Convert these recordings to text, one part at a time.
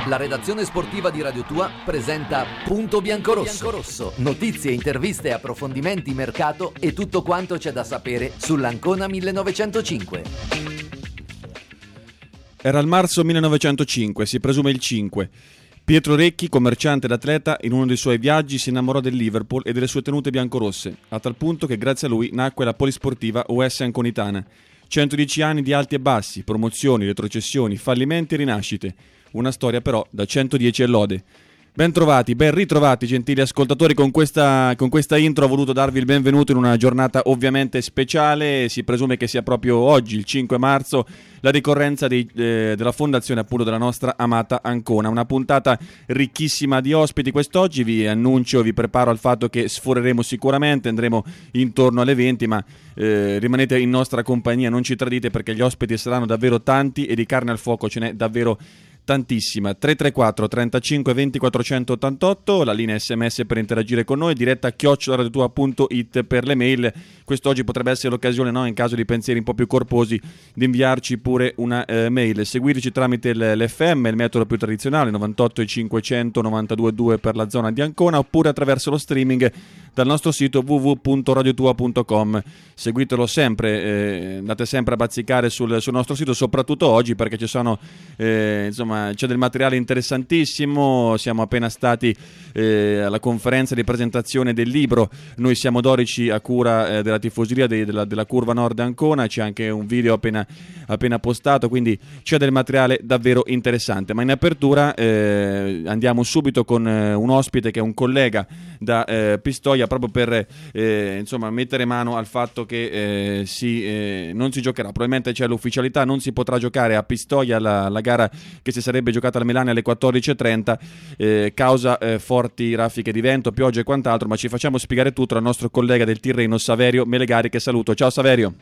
La redazione sportiva di Radio Tua presenta Punto Biancorosso. Notizie, interviste, approfondimenti, mercato e tutto quanto c'è da sapere sull'Ancona 1905. Era il marzo 1905, si presume il 5. Pietro Recchi, commerciante ed atleta, in uno dei suoi viaggi si innamorò del Liverpool e delle sue tenute biancorosse, a tal punto che grazie a lui nacque la polisportiva US Anconitana. 110 anni di alti e bassi, promozioni, retrocessioni, fallimenti e rinascite. Una storia però da 110 e lode. Ben ritrovati gentili ascoltatori, con questa intro ho voluto darvi il benvenuto in una giornata ovviamente speciale. Si presume che sia proprio oggi, il 5 marzo, la ricorrenza della fondazione appunto della nostra amata Ancona. Una puntata ricchissima di ospiti quest'oggi, vi preparo al fatto che sforeremo sicuramente, andremo intorno alle 20, ma rimanete in nostra compagnia, non ci tradite perché gli ospiti saranno davvero tanti e di carne al fuoco ce n'è davvero tantissima. 334 35 20 488, la linea SMS per interagire con noi, diretta @radiotua.it per le mail. Quest'oggi potrebbe essere l'occasione, no, in caso di pensieri un po' più corposi, di inviarci pure una mail. Seguiteci tramite l'FM, il metodo più tradizionale, 98 e 500 92.2 per la zona di Ancona, oppure attraverso lo streaming dal nostro sito www.radiotua.com. Seguitelo sempre, andate sempre a bazzicare sul nostro sito, soprattutto oggi perché ci sono c'è del materiale interessantissimo. Siamo appena stati alla conferenza di presentazione del libro Noi siamo dorici, a cura della tifoseria della Curva Nord Ancona. C'è anche un video appena postato, quindi c'è del materiale davvero interessante. Ma in apertura andiamo subito con un ospite che è un collega da Pistoia, proprio per mettere mano al fatto che non si giocherà, probabilmente c'è l'ufficialità, non si potrà giocare a Pistoia la gara che si sarebbe giocata al Melania alle 14.30 causa forti raffiche di vento, pioggia e quant'altro, ma ci facciamo spiegare tutto dal nostro collega del Tirreno Saverio Melegari, che saluto. Ciao Saverio.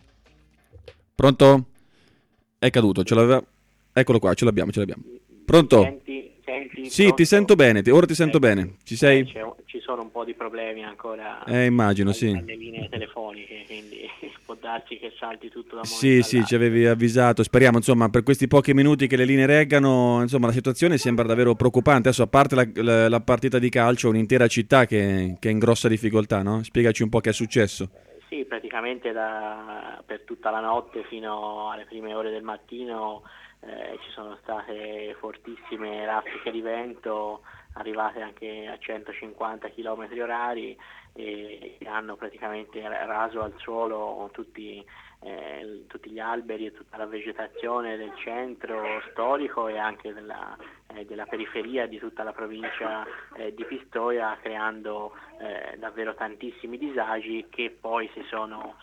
Pronto? È caduto, eccolo qua, ce l'abbiamo. Pronto? Senti, sì, pronto? ti sento bene, ora ti sento bene. Ci sei? Ci sono un po' di problemi ancora. Immagino, sì. Alle linee telefoniche, quindi può darsi che salti tutto da un Sì, momento sì, all'altro. ci avevi avvisato. Speriamo, insomma, per questi pochi minuti che le linee reggano, insomma, la situazione sembra davvero preoccupante. Adesso, a parte la partita di calcio, un'intera città che è in grossa difficoltà, no? Spiegaci un po' che è successo. Sì, praticamente per tutta la notte fino alle prime ore del mattino ci sono state fortissime raffiche di vento, arrivate anche a 150 km orari, e hanno praticamente raso al suolo tutti gli alberi e tutta la vegetazione del centro storico e anche della periferia di tutta la provincia di Pistoia, creando davvero tantissimi disagi che poi si sono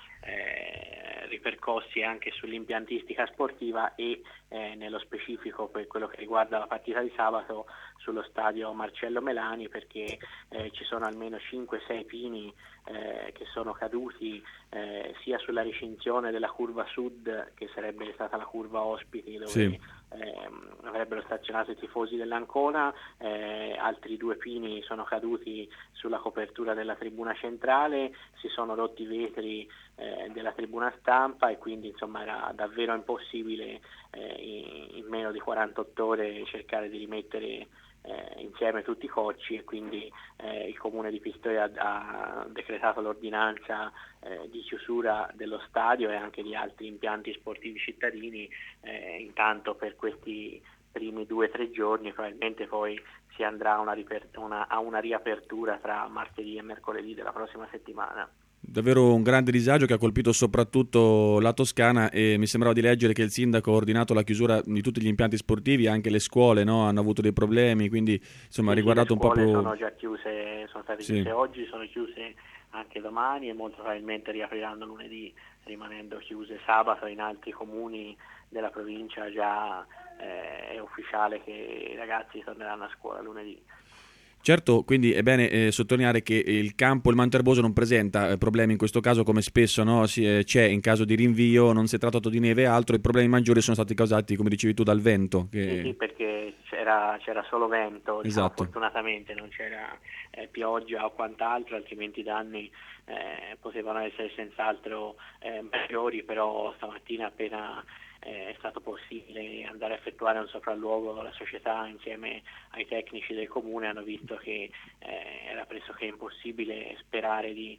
ripercossi anche sull'impiantistica sportiva e nello specifico per quello che riguarda la partita di sabato sullo stadio Marcello Melani, perché ci sono almeno 5-6 pini che sono caduti sia sulla recinzione della curva sud, che sarebbe stata la curva ospiti dove Sì. Avrebbero stazionato i tifosi dell'Ancona. Altri 2 pini sono caduti sulla copertura della tribuna centrale, si sono rotti i vetri della tribuna stampa, e quindi insomma era davvero impossibile in meno di 48 ore cercare di rimettere insieme tutti i cocci, e quindi il comune di Pistoia ha decretato l'ordinanza di chiusura dello stadio e anche di altri impianti sportivi cittadini. Intanto per questi primi 2-3 giorni probabilmente poi si andrà a una riapertura tra martedì e mercoledì della prossima settimana. Davvero un grande disagio che ha colpito soprattutto la Toscana, e mi sembrava di leggere che il sindaco ha ordinato la chiusura di tutti gli impianti sportivi, anche le scuole, no? Hanno avuto dei problemi, quindi insomma ha riguardato un po' più. Le scuole sono già chiuse, sono state chiuse Sì. oggi, sono chiuse anche domani e molto probabilmente riapriranno lunedì, rimanendo chiuse sabato. In altri comuni della provincia già è ufficiale che i ragazzi torneranno a scuola lunedì. Certo, quindi è bene sottolineare che il Manto Erboso non presenta problemi in questo caso, come spesso, no? C'è in caso di rinvio, non si è trattato di neve e altro. I problemi maggiori sono stati causati, come dicevi tu, dal vento. Sì, perché c'era solo vento, diciamo, esatto. Fortunatamente non c'era pioggia o quant'altro, altrimenti i danni potevano essere senz'altro maggiori, però stamattina appena è stato possibile andare a effettuare un sopralluogo. La società insieme ai tecnici del comune hanno visto che era pressoché impossibile sperare di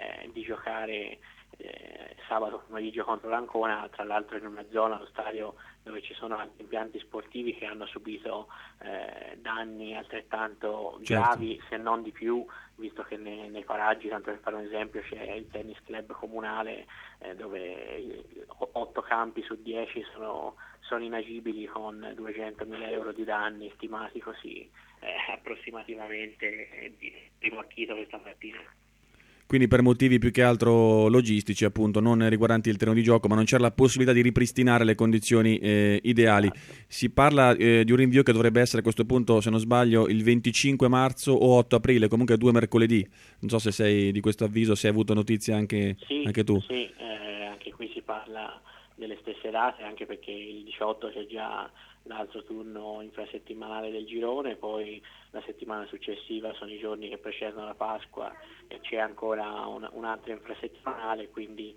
giocare sabato pomeriggio contro l'Ancona, tra l'altro in una zona, lo stadio, dove ci sono altri impianti sportivi che hanno subito danni altrettanto gravi, se non di più, visto che nei paraggi, tanto per fare un esempio, c'è il tennis club comunale dove 8 campi su 10 sono inagibili, con 200.000 euro di danni stimati così approssimativamente di primo acchito questa mattina. Quindi per motivi più che altro logistici, appunto, non riguardanti il terreno di gioco, ma non c'era la possibilità di ripristinare le condizioni ideali. Si parla di un rinvio che dovrebbe essere a questo punto, se non sbaglio, il 25 marzo o 8 aprile, comunque 2 mercoledì. Non so se sei di questo avviso, se hai avuto notizie anche tu. Sì, anche qui si parla delle stesse date, anche perché il 18 c'è già l'altro turno infrasettimanale del girone, poi la settimana successiva sono i giorni che precedono la Pasqua e c'è ancora un'altra infrasettimanale, quindi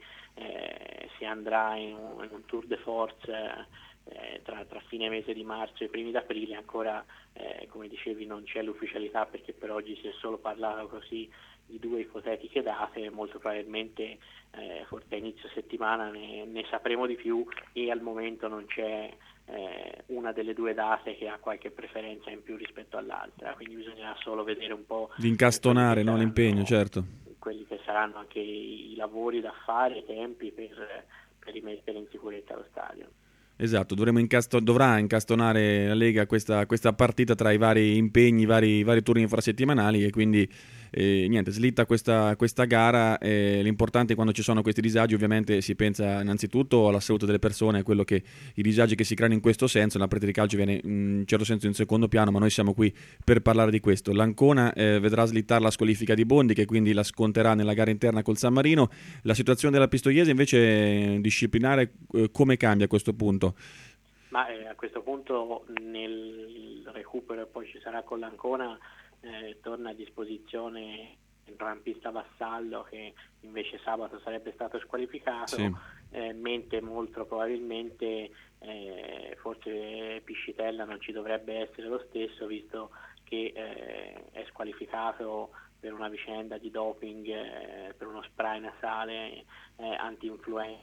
si andrà in un tour de force tra fine mese di marzo e i primi d'aprile. Ancora come dicevi non c'è l'ufficialità, perché per oggi si è solo parlato così di 2 ipotetiche date. Molto probabilmente forse a inizio settimana ne sapremo di più, e al momento non c'è una delle 2 date che ha qualche preferenza in più rispetto all'altra, quindi bisognerà solo vedere un po' di incastonare l'impegno, certo, quelli che saranno anche i lavori da fare, i tempi per rimettere in sicurezza lo stadio. Esatto, dovrà incastonare la Lega questa partita tra i vari impegni, i vari turni infrasettimanali, e quindi niente, slitta questa gara. L'importante quando ci sono questi disagi, ovviamente si pensa innanzitutto alla salute delle persone, a quello che i disagi che si creano in questo senso. La partita di calcio viene in certo senso in secondo piano, ma noi siamo qui per parlare di questo. L'Ancona vedrà slittare la squalifica di Bondi, che quindi la sconterà nella gara interna col San Marino. La situazione della Pistoiese invece disciplinare come cambia a questo punto? Ma a questo punto nel recupero poi ci sarà con l'Ancona, torna a disposizione il rampista Vassallo, che invece sabato sarebbe stato squalificato, sì. Mentre molto probabilmente forse Piscitella non ci dovrebbe essere lo stesso, visto che è squalificato per una vicenda di doping, per uno spray nasale anti-influenza,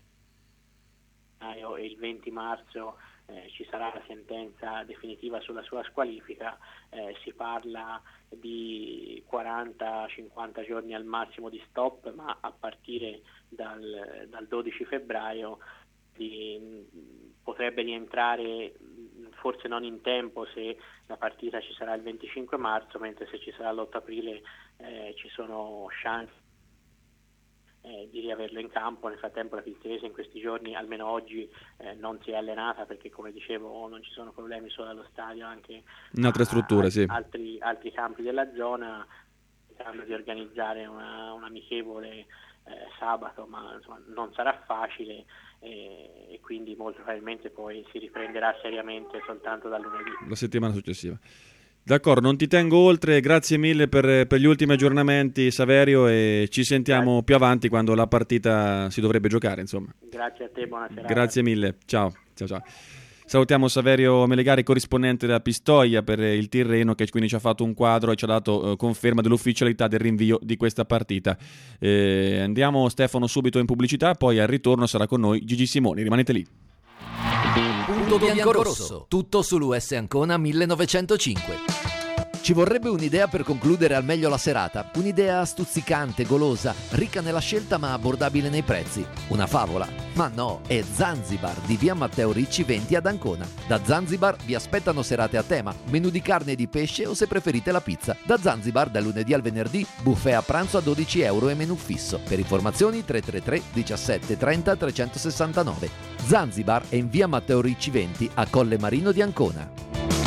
e il 20 marzo ci sarà la sentenza definitiva sulla sua squalifica. Si parla di 40-50 giorni al massimo di stop, ma a partire dal 12 febbraio potrebbe rientrare, forse non in tempo se la partita ci sarà il 25 marzo, mentre se ci sarà l'8 aprile ci sono chance di riaverlo in campo. Nel frattempo la Pistoiese in questi giorni, almeno oggi, non si è allenata, perché come dicevo non ci sono problemi solo allo stadio, anche in altre strutture, sì. altri campi della zona. Cercando di organizzare un amichevole sabato, ma insomma, non sarà facile, e quindi molto probabilmente poi si riprenderà seriamente soltanto dal lunedì, la settimana successiva. D'accordo, non ti tengo oltre, grazie mille per gli ultimi aggiornamenti, Saverio, e ci sentiamo più avanti quando la partita si dovrebbe giocare, insomma. Grazie a te, buona serata. Grazie mille, ciao. Salutiamo Saverio Melegari, corrispondente della Pistoia per il Tirreno, che quindi ci ha fatto un quadro e ci ha dato conferma dell'ufficialità del rinvio di questa partita. Andiamo, Stefano, subito in pubblicità, poi al ritorno sarà con noi Gigi Simoni, rimanete lì. Punto bianco-rosso, tutto sull'US Ancona 1905. Ci vorrebbe un'idea per concludere al meglio la serata, un'idea stuzzicante, golosa, ricca nella scelta ma abbordabile nei prezzi. Una favola? Ma no, è Zanzibar di via Matteo Ricci 20 ad Ancona. Da Zanzibar vi aspettano serate a tema, menù di carne e di pesce o, se preferite, la pizza. Da Zanzibar dal lunedì al venerdì, buffet a pranzo a €12 e menù fisso. Per informazioni 333 17 30 369. Zanzibar è in via Matteo Ricci 20 a Colle Marino di Ancona.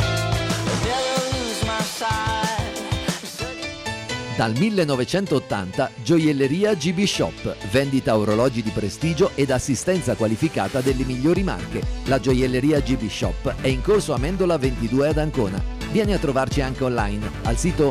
Dal 1980 Gioielleria GB Shop, vendita orologi di prestigio ed assistenza qualificata delle migliori marche. La Gioielleria GB Shop è in corso Amendola 22 ad Ancona. Vieni a trovarci anche online al sito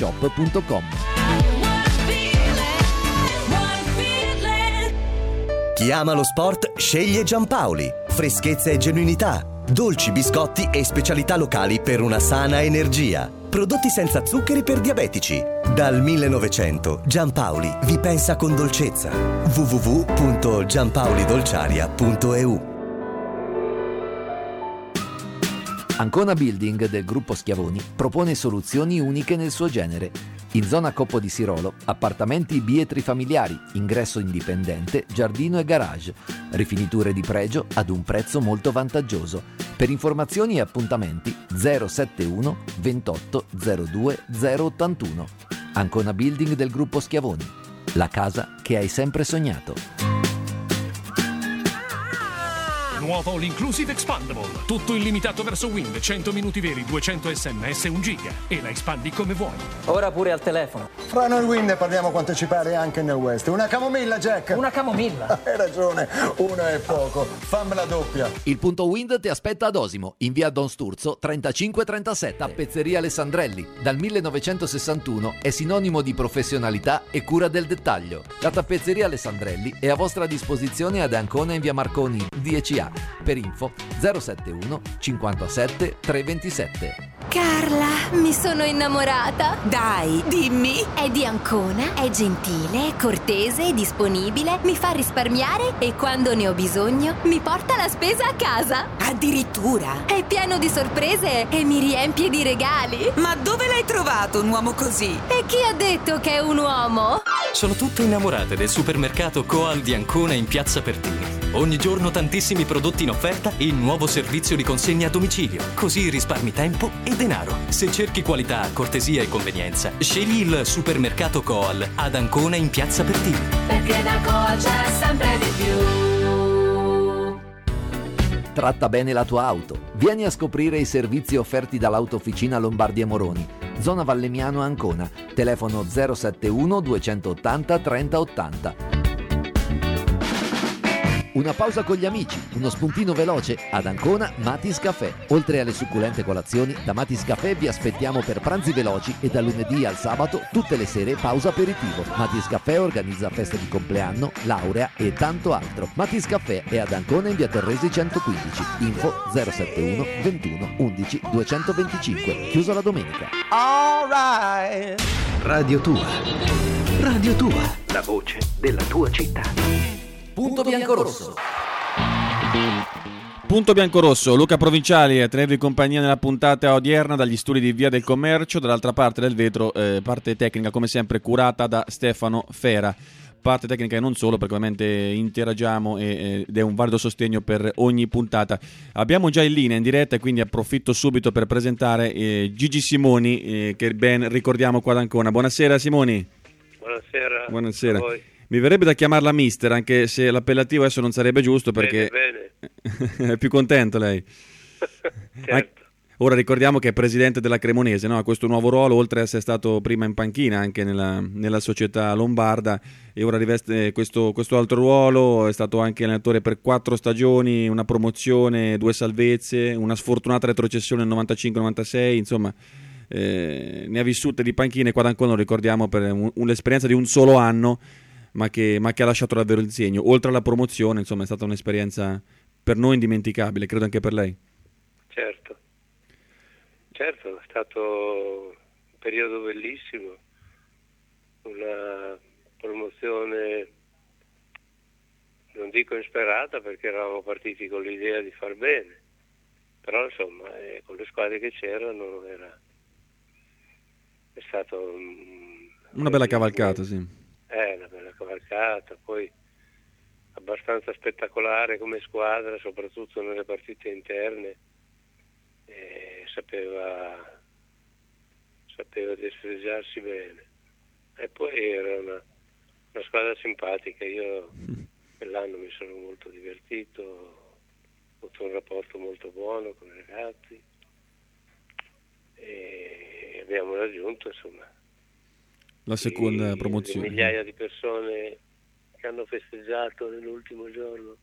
www.gbshop.com. Chi ama lo sport sceglie Giampaoli. Freschezza e genuinità, dolci, biscotti e specialità locali per una sana energia. Prodotti senza zuccheri per diabetici. Dal 1900 Giampaoli vi pensa con dolcezza. www.giampaolidolciaria.eu. Ancona Building del gruppo Schiavoni propone soluzioni uniche nel suo genere. In zona Coppo di Sirolo, appartamenti bietri familiari, ingresso indipendente, giardino e garage, rifiniture di pregio ad un prezzo molto vantaggioso. Per informazioni e appuntamenti 071 28 02 081. Ancona Building del gruppo Schiavoni, la casa che hai sempre sognato. Nuovo All Inclusive Expandable. Tutto illimitato verso Wind, 100 minuti veri, 200 sms, 1 giga. E la espandi come vuoi. Ora pure al telefono. Fra noi Wind parliamo quanto ci pare anche nel West. Una camomilla, Jack. Una camomilla. Hai ragione, una è poco. Fammela doppia. Il punto Wind ti aspetta ad Osimo, in via Don Sturzo 3537. Tappezzeria Alessandrelli. Dal 1961 è sinonimo di professionalità e cura del dettaglio. La tappezzeria Alessandrelli è a vostra disposizione ad Ancona in via Marconi 10A. Per info 071 57 327. Carla, mi sono innamorata. Dai, dimmi. È di Ancona, è gentile, è cortese, è disponibile, mi fa risparmiare e quando ne ho bisogno mi porta la spesa a casa. Addirittura. È pieno di sorprese e mi riempie di regali. Ma dove l'hai trovato un uomo così? E chi ha detto che è un uomo? Sono tutte innamorate del supermercato Coal di Ancona in Piazza Pertini. Ogni giorno tantissimi prodotti in offerta e il nuovo servizio di consegna a domicilio. Così risparmi tempo e denaro. Se cerchi qualità, cortesia e convenienza, scegli il supermercato Coal ad Ancona in Piazza Pertini. Perché da Coal c'è sempre di più. Tratta bene la tua auto. Vieni a scoprire i servizi offerti dall'Autofficina Lombardia Moroni. Zona Vallemiano Ancona. Telefono 071 280 3080. Una pausa con gli amici, uno spuntino veloce ad Ancona Matis Caffè. Oltre alle succulente colazioni, da Matis Caffè vi aspettiamo per pranzi veloci e da lunedì al sabato tutte le sere pausa aperitivo. Matis Caffè organizza feste di compleanno, laurea e tanto altro. Matis Caffè è ad Ancona in via Torresi 115. Info 071 21 11 225. Chiuso la domenica. Radio Tua. Radio Tua. La voce della tua città. Punto biancorosso. Punto biancorosso, Luca Provinciali a tenervi compagnia nella puntata odierna dagli studi di Via del Commercio, dall'altra parte del vetro, parte tecnica come sempre curata da Stefano Fera. Parte tecnica e non solo, perché ovviamente interagiamo ed è un valido sostegno per ogni puntata. Abbiamo già in linea in diretta e quindi approfitto subito per presentare Gigi Simoni, che ben ricordiamo qua ad Ancona. Buonasera Simoni. Buonasera. Buonasera. A voi. Mi verrebbe da chiamarla mister, anche se l'appellativo adesso non sarebbe giusto perché bene. È più contento lei. Certo. Ora ricordiamo che è presidente della Cremonese, no? Ha questo nuovo ruolo, oltre a essere stato prima in panchina anche nella società lombarda, e ora riveste questo altro ruolo. È stato anche allenatore per 4 stagioni, una promozione, 2 salvezze, una sfortunata retrocessione nel 95-96, insomma ne ha vissute di panchine qua ad Ancona, lo ricordiamo, per l'esperienza di un solo anno, ma che ha lasciato davvero il segno. Oltre alla promozione, insomma, è stata un'esperienza per noi indimenticabile, credo anche per lei. Certo, è stato un periodo bellissimo, una promozione, non dico insperata perché eravamo partiti con l'idea di far bene, però insomma con le squadre che c'erano è stato una bella cavalcata, sì. Una bella cavalcata, poi abbastanza spettacolare come squadra, soprattutto nelle partite interne. Sapeva destreggiarsi bene, e poi era una squadra simpatica. Io quell'anno mi sono molto divertito, ho avuto un rapporto molto buono con i ragazzi e abbiamo raggiunto insomma la seconda promozione. Migliaia di persone che hanno festeggiato nell'ultimo giorno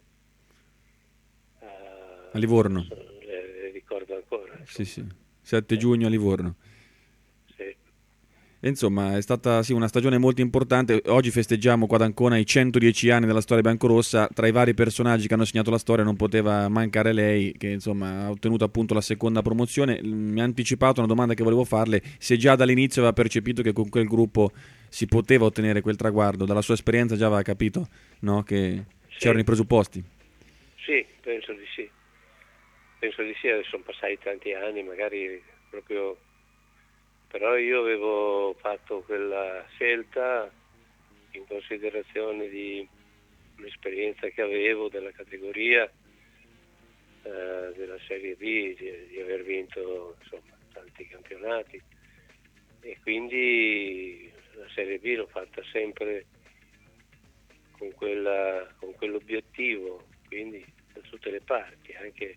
a Livorno. Le ricordo ancora. Sì, 7 giugno a Livorno. Sì. Insomma, è stata una stagione molto importante. Oggi festeggiamo qua ad Ancona i 110 anni della storia biancorossa. Tra i vari personaggi che hanno segnato la storia non poteva mancare lei, che insomma ha ottenuto appunto la seconda promozione. Mi ha anticipato una domanda che volevo farle: se già dall'inizio aveva percepito che con quel gruppo si poteva ottenere quel traguardo, dalla sua esperienza già aveva capito, no, che c'erano i presupposti. Sì, penso di sì. Adesso sono passati tanti anni, magari proprio... Però io avevo fatto quella scelta in considerazione di l'esperienza che avevo della categoria, della Serie B, di aver vinto insomma tanti campionati, e quindi la Serie B l'ho fatta sempre con quell'obiettivo, quindi da tutte le parti, anche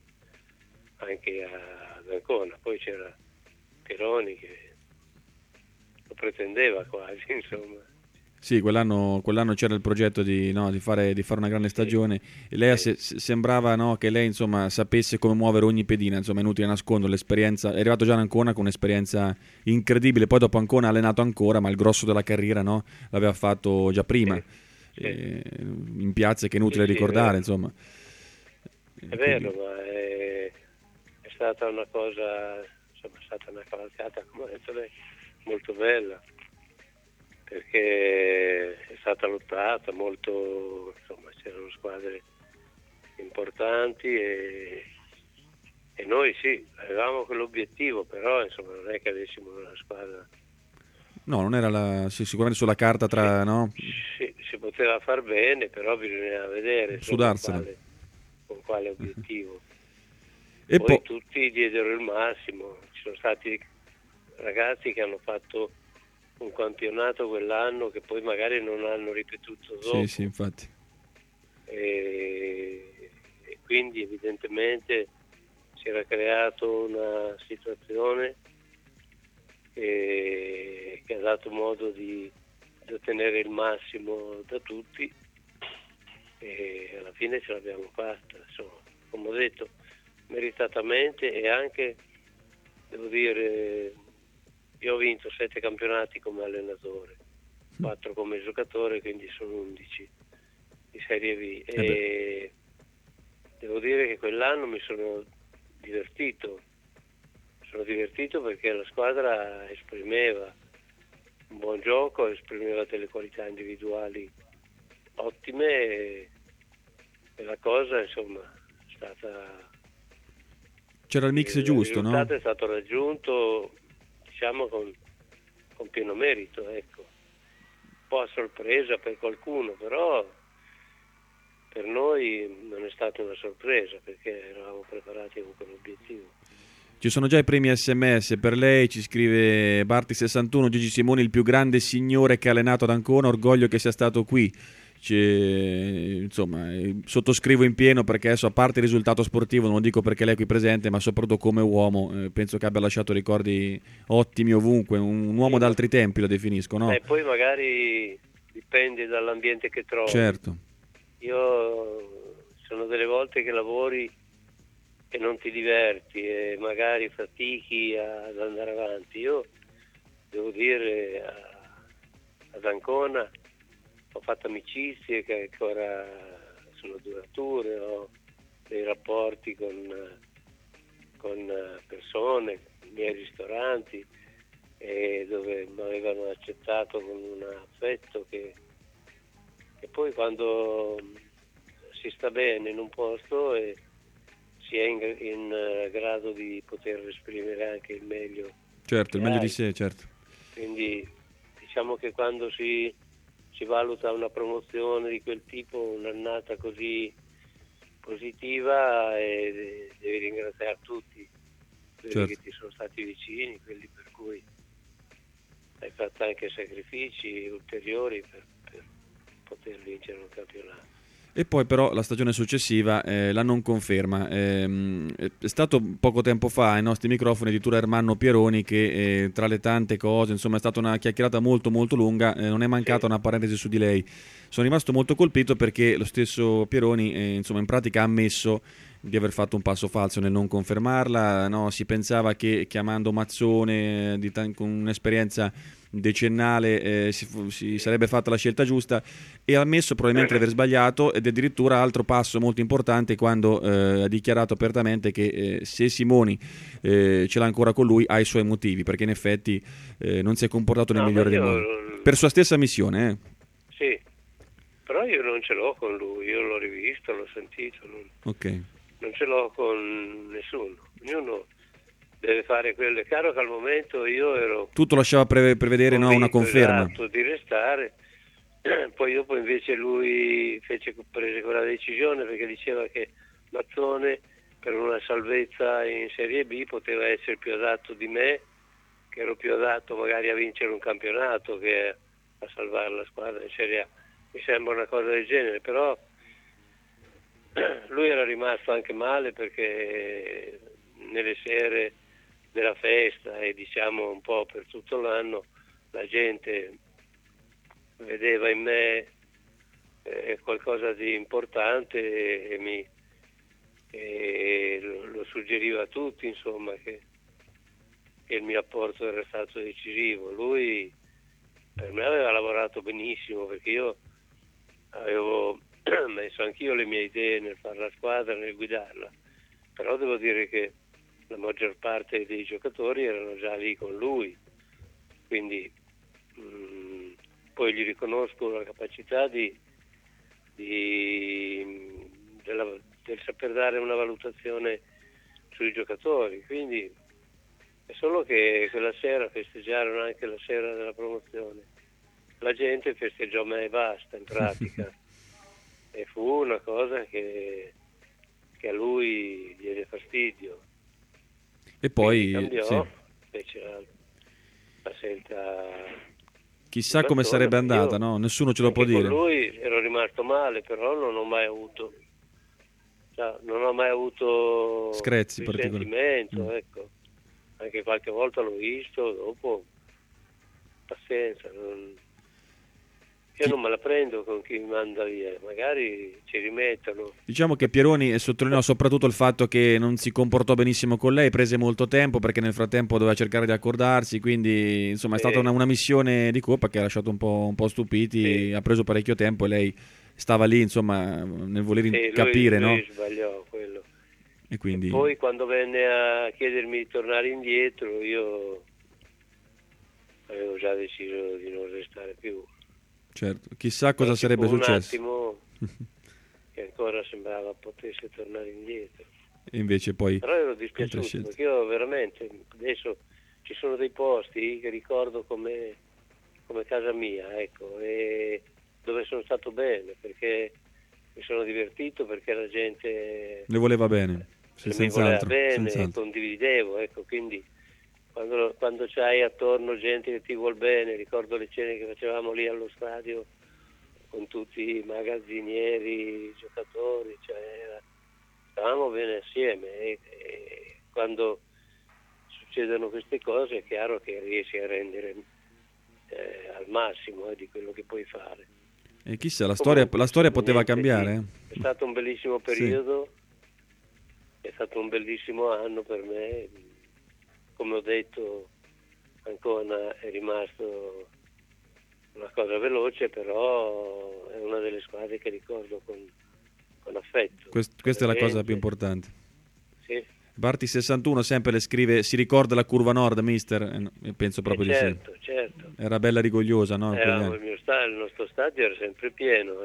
ad Ancona. Poi c'era Pieroni che lo pretendeva quasi, insomma. Sì, quell'anno c'era il progetto di fare una grande stagione, e lei sembrava, no, che lei insomma sapesse come muovere ogni pedina, insomma, inutile nascondo l'esperienza. È arrivato già ad Ancona con un'esperienza incredibile, poi dopo Ancona ha allenato ancora, ma il grosso della carriera, no, l'aveva fatto già prima, in piazze che è inutile ricordare, insomma. È vero, ma è stata una cosa, insomma, è stata una cavalcata, come ha detto lei, molto bella, perché è stata lottata molto, insomma, c'erano squadre importanti e noi sì, avevamo quell'obiettivo, però insomma non è che avessimo una squadra. No, non era sicuramente sulla carta tra, no? Sì, si poteva far bene, però bisognava vedere con quale obiettivo. E poi tutti diedero il massimo, ci sono stati ragazzi che hanno fatto un campionato quell'anno che poi magari non hanno ripetuto dopo. Sì, infatti. E quindi evidentemente si era creato una situazione che ha dato modo di ottenere il massimo da tutti, e alla fine ce l'abbiamo fatta, insomma, come ho detto, meritatamente. E anche, devo dire, io ho vinto 7 campionati come allenatore, 4 come giocatore, quindi sono 11 di Serie B, e devo dire che quell'anno mi sono divertito perché la squadra esprimeva un buon gioco, esprimeva delle qualità individuali ottime, e la cosa insomma è stata... C'era il mix giusto, no? Il risultato è stato raggiunto, diciamo, con pieno merito, ecco. Un po' a sorpresa per qualcuno, però per noi non è stata una sorpresa, perché eravamo preparati con quell'obiettivo. Ci sono già i primi SMS per lei, ci scrive Barti61, Gigi Simoni il più grande signore che ha allenato ad Ancona, orgoglio che sia stato qui. Insomma, sottoscrivo in pieno, perché adesso, a parte il risultato sportivo, non lo dico perché lei è qui presente, ma soprattutto come uomo, penso che abbia lasciato ricordi ottimi ovunque, un uomo d'altri tempi lo definisco, no? Poi magari dipende dall'ambiente che trovi. Certo. Io sono delle volte che lavori e non ti diverti e magari fatichi ad andare avanti. Io devo dire, ad Ancona ho fatto amicizie che ancora sono durature, ho dei rapporti con persone, miei ristoranti, dove mi avevano accettato con un affetto che poi, quando si sta bene in un posto, si è in grado di poter esprimere anche il meglio. Certo, il meglio di sé, certo. Quindi diciamo che quando si valuta una promozione di quel tipo, un'annata così positiva, devi ringraziare tutti, quelli che ti sono stati vicini, quelli per cui hai fatto anche sacrifici ulteriori per poter vincere un campionato. E poi però la stagione successiva la non conferma. È stato poco tempo fa ai nostri microfoni addirittura Ermanno Pieroni che tra le tante cose, insomma, è stata una chiacchierata molto molto lunga, non è mancata una parentesi su di lei. Sono rimasto molto colpito perché lo stesso Pieroni insomma, in pratica ha ammesso di aver fatto un passo falso nel non confermarla, no? Si pensava che chiamando Mazzone con un'esperienza decennale si sarebbe fatta la scelta giusta, e ha ammesso probabilmente di aver sbagliato, ed addirittura altro passo molto importante quando ha dichiarato apertamente che se Simoni ce l'ha ancora con lui ha i suoi motivi, perché in effetti non si è comportato nel migliore dei modi per sua stessa missione. Sì, però io non ce l'ho con lui, io l'ho rivisto, l'ho sentito, non ce l'ho con nessuno, ognuno deve fare quello. È chiaro che al momento io ero tutto lasciava prevedere una conferma, esatto, di restare. Poi dopo invece lui prese quella decisione perché diceva che Mazzone per una salvezza in Serie B poteva essere più adatto di me, che ero più adatto magari a vincere un campionato che a salvare la squadra in Serie A. Mi sembra una cosa del genere, però lui era rimasto anche male perché nelle sere della festa e diciamo un po' per tutto l'anno la gente vedeva in me qualcosa di importante e lo suggeriva a tutti, insomma, che il mio apporto era stato decisivo. Lui per me aveva lavorato benissimo, perché io avevo messo anch'io le mie idee nel fare la squadra, nel guidarla, però devo dire che la maggior parte dei giocatori erano già lì con lui, quindi poi gli riconosco la capacità del saper dare una valutazione sui giocatori, quindi è solo che quella sera festeggiarono anche la sera della promozione, la gente festeggiò me e basta in pratica e fu una cosa che a lui diede fastidio. E poi cambiò, fece la scelta. Chissà come sarebbe andata, no? Nessuno ce lo può dire. Con lui ero rimasto male, però non ho mai avuto screzi particolari. sentimento, ecco. Anche qualche volta l'ho visto, dopo pazienza, io non me la prendo con chi mi manda via, magari ci rimettono. Diciamo che Pieroni sottolineò soprattutto il fatto che non si comportò benissimo con lei, prese molto tempo perché nel frattempo doveva cercare di accordarsi, quindi insomma è stata una missione di coppa che ha lasciato un po' stupiti, ha preso parecchio tempo e lei stava lì insomma nel voler capire, lui no? Sbagliò quello. E quindi... Poi quando venne a chiedermi di tornare indietro io avevo già deciso di non restare più. Certo, chissà cosa sarebbe successo. Un attimo che ancora sembrava potesse tornare indietro. E invece poi... Però ero dispiaciuto perché io veramente adesso ci sono dei posti che ricordo come casa mia, ecco, e dove sono stato bene perché mi sono divertito, perché la gente le voleva bene, senz'altro, condividevo, ecco, quindi quando c'hai attorno gente che ti vuol bene, ricordo le cene che facevamo lì allo stadio con tutti i magazzinieri, i giocatori, cioè stavamo bene assieme e quando succedono queste cose è chiaro che riesci a rendere al massimo di quello che puoi fare. E chissà, la storia poteva cambiare. Sì. È stato un bellissimo periodo, è stato un bellissimo anno per me. Come ho detto, Ancona è rimasto una cosa veloce, però è una delle squadre che ricordo con affetto. Questa è la cosa più importante. Sì. Barti 61 sempre le scrive: si ricorda la curva nord, mister? Penso proprio di sì. Certo. Era bella rigogliosa, no? Il nostro stadio era sempre pieno,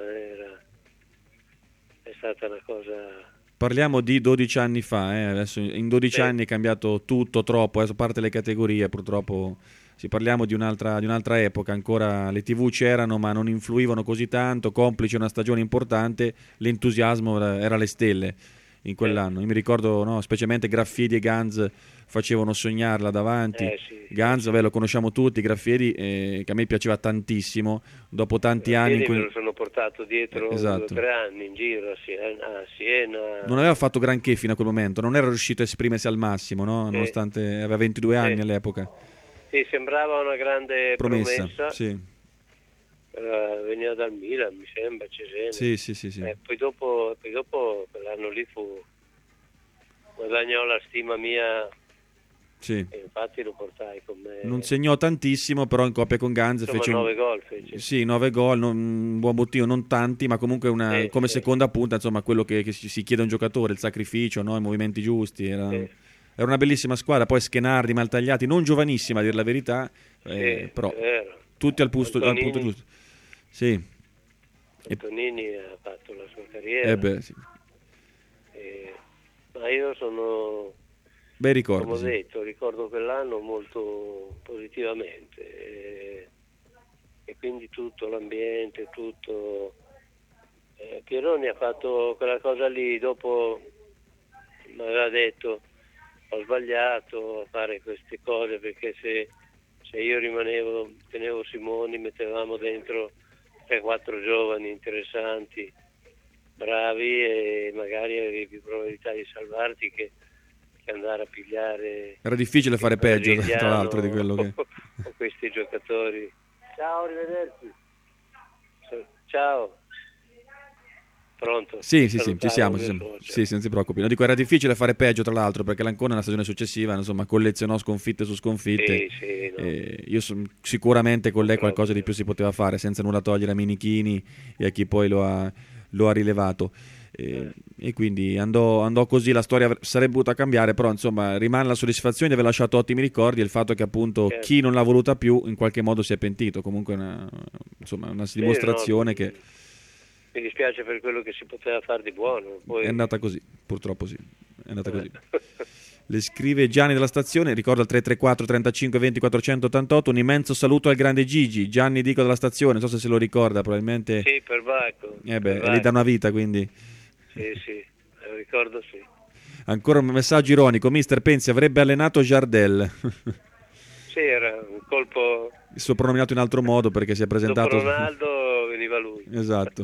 è stata una cosa... Parliamo di 12 anni fa, adesso in 12 anni è cambiato tutto troppo, adesso a parte le categorie purtroppo parliamo di un'altra epoca, ancora le TV c'erano ma non influivano così tanto, complice una stagione importante, l'entusiasmo era alle stelle in quell'anno. Io mi ricordo, no, specialmente Graffiedi e Ganz facevano sognarla davanti. Ganz, lo conosciamo tutti, Graffiedi che a me piaceva tantissimo, dopo tanti anni me lo sono portato dietro 2 o 3 anni in giro a Siena. Non aveva fatto granché fino a quel momento, non era riuscito a esprimersi al massimo, no? Nonostante aveva 22 anni all'epoca. Sì, sembrava una grande promessa. Sì. Veniva dal Milan, mi sembra, Cesena. Sì. Poi dopo quell'anno lì guadagnò la stima mia Sì. E infatti lo portai con me. Non segnò tantissimo, però in coppia con Ganz fece 9 gol fece. Sì, 9 gol, un buon bottino, non tanti, ma comunque come seconda punta, insomma, quello che si chiede a un giocatore, il sacrificio, no? I movimenti giusti. Era una bellissima squadra, poi Schenardi, Maltagliati, non giovanissima a dire la verità, però tutti al punto giusto. Sì. Antonini ha fatto la sua carriera. Sì. Ma io sono... Bei ricordi. Come ho detto, ricordo quell'anno molto positivamente e quindi tutto l'ambiente, tutto. Pieroni ha fatto quella cosa lì, dopo mi aveva detto ho sbagliato a fare queste cose, perché se io tenevo Simoni, mettevamo dentro 3-4 giovani interessanti, bravi, e magari avevi più probabilità di salvarti che andare a pigliare. Era difficile fare peggio, tra l'altro, di quello che con questi giocatori. Ciao, arrivederci. Ciao. Pronto? Sì, ci siamo. Sì, non si preoccupi. No, dico, era difficile fare peggio, tra l'altro, perché l'Ancona nella stagione successiva, insomma, collezionò sconfitte su sconfitte. Sì, no. Io sicuramente con lei qualcosa di più si poteva fare, senza nulla togliere a Minichini e a chi poi lo ha rilevato. E quindi andò così, la storia sarebbe potuta cambiare, però insomma rimane la soddisfazione di aver lasciato ottimi ricordi, e il fatto che appunto chi non l'ha voluta più in qualche modo si è pentito. Comunque una dimostrazione che mi dispiace per quello che si poteva fare di buono. Poi... È andata così, purtroppo sì, è andata così. Le scrive Gianni della stazione, ricorda il 334 35 20 488, un immenso saluto al grande Gigi, Gianni Dico della stazione, non so se lo ricorda, probabilmente. Sì, per Bacco. È lì da una vita, quindi. Sì, lo ricordo, sì. Ancora un messaggio ironico, mister Penzi avrebbe allenato Jardel. Sì, era un colpo. Soprannominato in altro modo perché si è presentato. Dopo Ronaldo veniva lui. Esatto.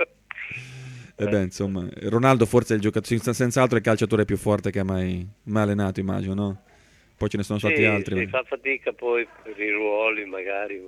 Insomma, Ronaldo forse è il giocatore, senz'altro è il calciatore più forte che ha mai allenato, immagino, no? Poi ce ne sono stati altri. Sì, fa fatica poi per i ruoli, magari.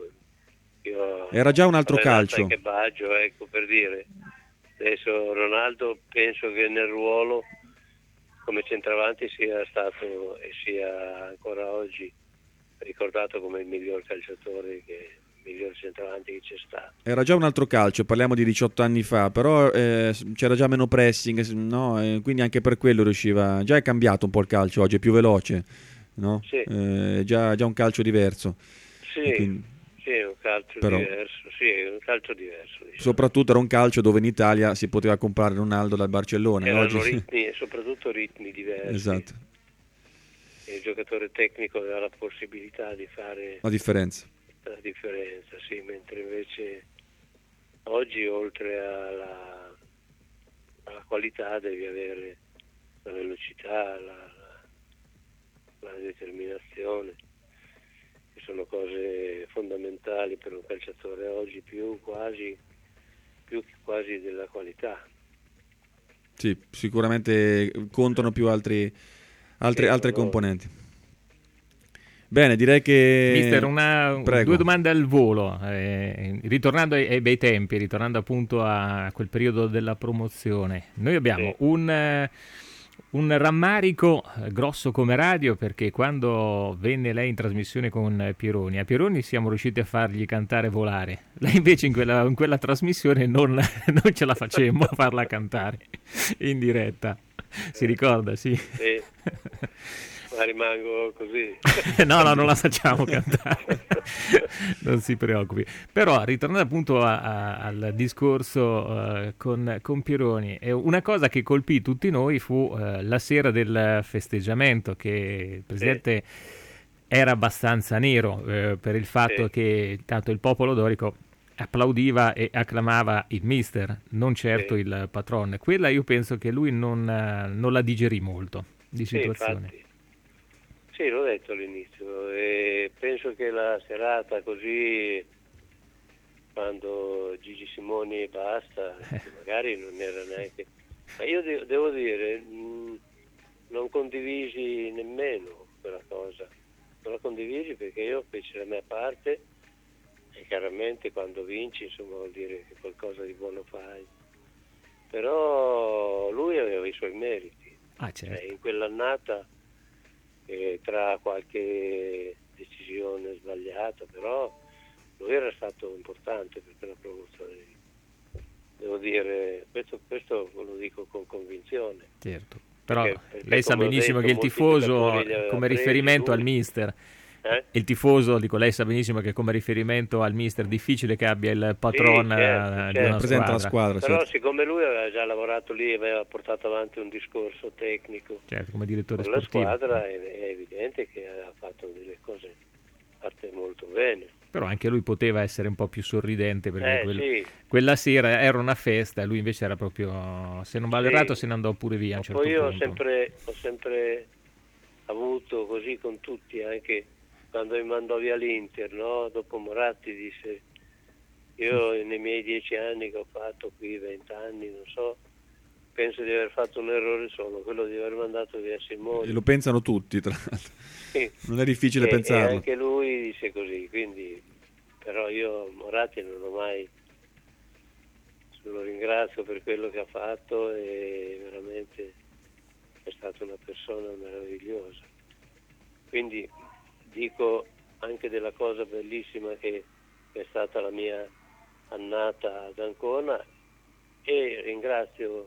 Era già un altro calcio. Anche Baggio, ecco, per dire. Adesso Ronaldo penso che nel ruolo come centravanti sia stato e sia ancora oggi ricordato come il miglior calciatore, il miglior centravanti che c'è stato. Era già un altro calcio, parliamo di 18 anni fa, però c'era già meno pressing, no? Quindi anche per quello riusciva. Già è cambiato un po' il calcio oggi, è più veloce, no? Sì. Già un calcio diverso. Sì. Quindi... Sì, è un calcio diverso, diciamo. Soprattutto era un calcio dove in Italia si poteva comprare Ronaldo dal Barcellona. Erano ritmi, e soprattutto ritmi diversi. Esatto. E il giocatore tecnico aveva la possibilità di fare la differenza, sì, mentre invece oggi oltre alla qualità devi avere la velocità, la determinazione. Sono cose fondamentali per un calciatore oggi, più quasi della qualità. Sì, sicuramente contano più altre componenti. Bene, direi che... Mister, due domande al volo, ritornando ai bei tempi, ritornando appunto a quel periodo della promozione. Noi abbiamo un rammarico grosso come radio, perché quando venne lei in trasmissione con Pieroni, a Pieroni siamo riusciti a fargli cantare Volare. Lei invece in quella trasmissione non ce la facemmo a farla cantare in diretta. Si ricorda, sì? Sì. Ma rimango così. No, non la facciamo cantare. Non si preoccupi. Però, ritornando appunto al discorso con Pieroni, una cosa che colpì tutti noi fu la sera del festeggiamento, che il presidente era abbastanza nero per il fatto che tanto il popolo dorico applaudiva e acclamava il mister, non certo il patron. Quella io penso che lui non la digerì molto di situazione. Infatti. Sì, l'ho detto all'inizio, e penso che la serata così, quando Gigi Simoni basta, magari non era neanche... Ma io devo dire, non condivisi nemmeno quella cosa, non la condivisi perché io feci la mia parte, e chiaramente quando vinci, insomma, vuol dire che qualcosa di buono fai. Però lui aveva i suoi meriti. Certo. In quell'annata tra qualche decisione sbagliata, però lui era stato importante per la promozione. Devo dire, questo lo dico con convinzione. Certo, però perché lei sa benissimo che il tifoso, come riferimento al mister, il tifoso, dico, lei sa benissimo che come riferimento al mister è difficile che abbia il patron di una presenta la squadra. Però certo. Siccome lui aveva già lavorato lì, aveva portato avanti un discorso tecnico, certo, come direttore con sportivo, la squadra, è evidente che ha fatto delle cose fatte molto bene. però anche lui poteva essere un po' più sorridente, perché sì. quella sera era una festa e lui invece era proprio, se non vado errato, se ne andò pure via a un certo poi io punto. ho sempre avuto così con tutti, anche quando mi mandò via l'Inter, no? Dopo Moratti disse: io nei miei 10 anni che ho fatto qui, 20 anni, non so, penso di aver fatto un errore solo, quello di aver mandato via Simone. E lo pensano tutti, tra l'altro. Sì. Non è difficile pensarlo. E anche lui disse così, quindi, però io Moratti non ho mai, lo ringrazio per quello che ha fatto, e veramente è stata una persona meravigliosa. Quindi dico anche della cosa bellissima che è stata la mia annata ad Ancona, e ringrazio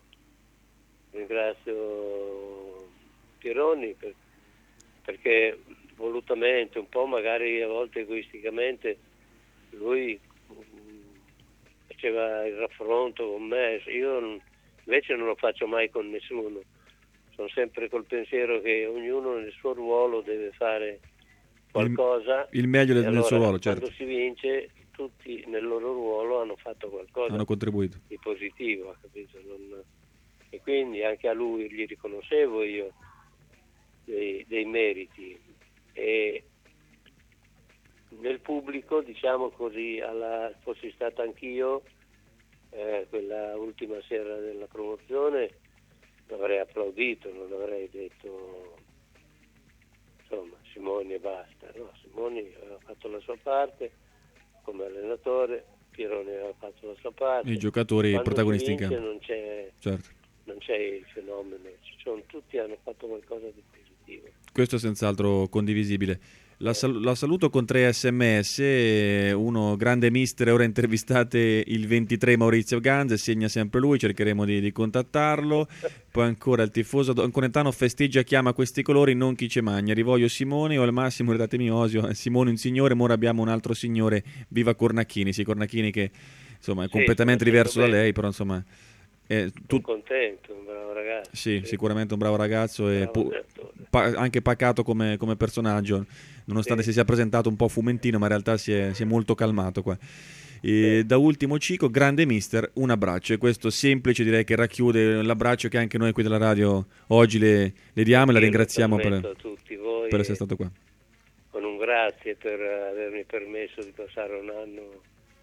Pironi perché volutamente, un po' magari a volte egoisticamente, lui faceva il raffronto con me. Io invece non lo faccio mai con nessuno, sono sempre col pensiero che ognuno nel suo ruolo deve fare qualcosa, il meglio del suo ruolo, certo. Quando si vince, tutti nel loro ruolo hanno fatto qualcosa, hanno contribuito di positivo, capito? E quindi anche a lui gli riconoscevo io dei meriti, e nel pubblico, diciamo così, fossi stato anch'io quella ultima sera della promozione, l'avrei applaudito, non avrei detto insomma Simoni e basta, no? Simoni aveva fatto la sua parte come allenatore, Pironi aveva fatto la sua parte, i giocatori, i protagonisti in campo, non c'è, certo. Non c'è il fenomeno, tutti hanno fatto qualcosa di positivo. Questo è senz'altro condivisibile. La saluto con 3 sms, uno grande mister, ora intervistate il 23 Maurizio Ganz, segna sempre lui, cercheremo di contattarlo. Poi ancora il tifoso anconetano festeggia, chiama questi colori, non chi ce magna, rivoglio Simone o al massimo ridatemi Osio, Simone un signore, ma ora abbiamo un altro signore, viva Cornacchini, sì, Cornacchini che insomma è completamente diverso da lei, però insomma sono contento, un bravo ragazzo. Sì, sicuramente un bravo ragazzo, e anche pacato come personaggio, nonostante si sia presentato un po' fumentino, ma in realtà si è molto calmato qua. E da ultimo Cico, grande mister, un abbraccio, e questo semplice direi che racchiude l'abbraccio che anche noi qui della radio oggi le diamo, e la ringraziamo per essere stato qua. Con un grazie per avermi permesso di passare un anno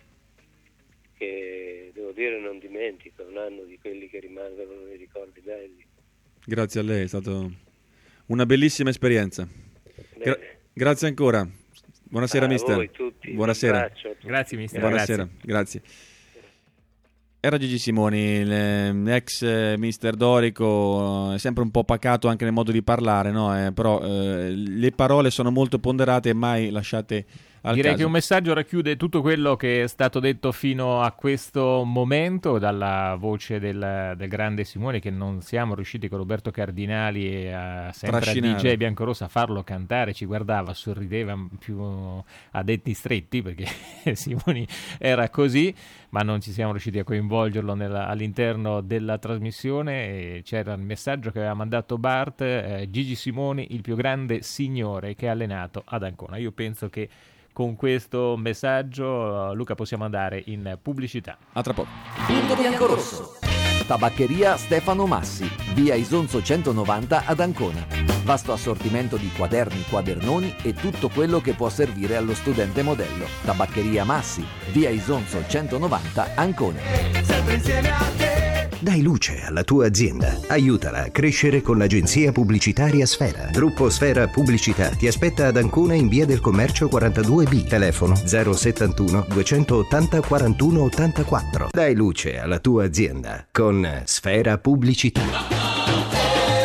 che, devo dire, non dimentico, un anno di quelli che rimangono nei ricordi belli. Grazie a lei, è stata una bellissima esperienza. Grazie ancora. Buonasera mister. A voi tutti. Buonasera. Grazie mister. Buonasera, grazie. Era Gigi Simoni, l'ex mister Dorico, è sempre un po' pacato anche nel modo di parlare, no? Però le parole sono molto ponderate e mai lasciate al Direi caso. che un messaggio racchiude tutto quello che è stato detto fino a questo momento, dalla voce del grande Simone, che non siamo riusciti con Roberto Cardinali e sempre a DJ Biancorossa a farlo cantare, ci guardava, sorrideva più a denti stretti, perché Simoni era così, ma non ci siamo riusciti a coinvolgerlo all'interno della trasmissione. E c'era il messaggio che aveva mandato Bart, Gigi Simoni, il più grande signore che ha allenato ad Ancona. Io penso che con questo messaggio, Luca, possiamo andare in pubblicità. A tra poco. Punto Biancorosso. Tabaccheria Stefano Massi, via Isonzo 190 ad Ancona. Vasto assortimento di quaderni, quadernoni e tutto quello che può servire allo studente modello. Tabaccheria Massi, via Isonzo 190 Ancona. Sempre insieme a te. Dai luce alla tua azienda. Aiutala a crescere con l'agenzia pubblicitaria Sfera. Gruppo Sfera Pubblicità ti aspetta ad Ancona in via del Commercio 42B. Telefono 071 280 41 84. Dai luce alla tua azienda con Sfera Pubblicità.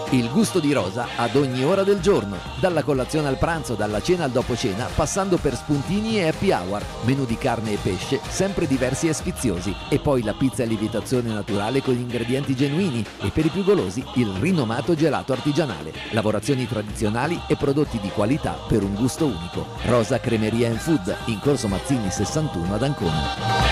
Il gusto di Rosa ad ogni ora del giorno, dalla colazione al pranzo, dalla cena al dopo cena, passando per spuntini e happy hour, menù di carne e pesce, sempre diversi e sfiziosi, e poi la pizza a lievitazione naturale con gli ingredienti genuini e per i più golosi il rinomato gelato artigianale, lavorazioni tradizionali e prodotti di qualità per un gusto unico. Rosa Cremeria and Food, in Corso Mazzini 61 ad Ancona.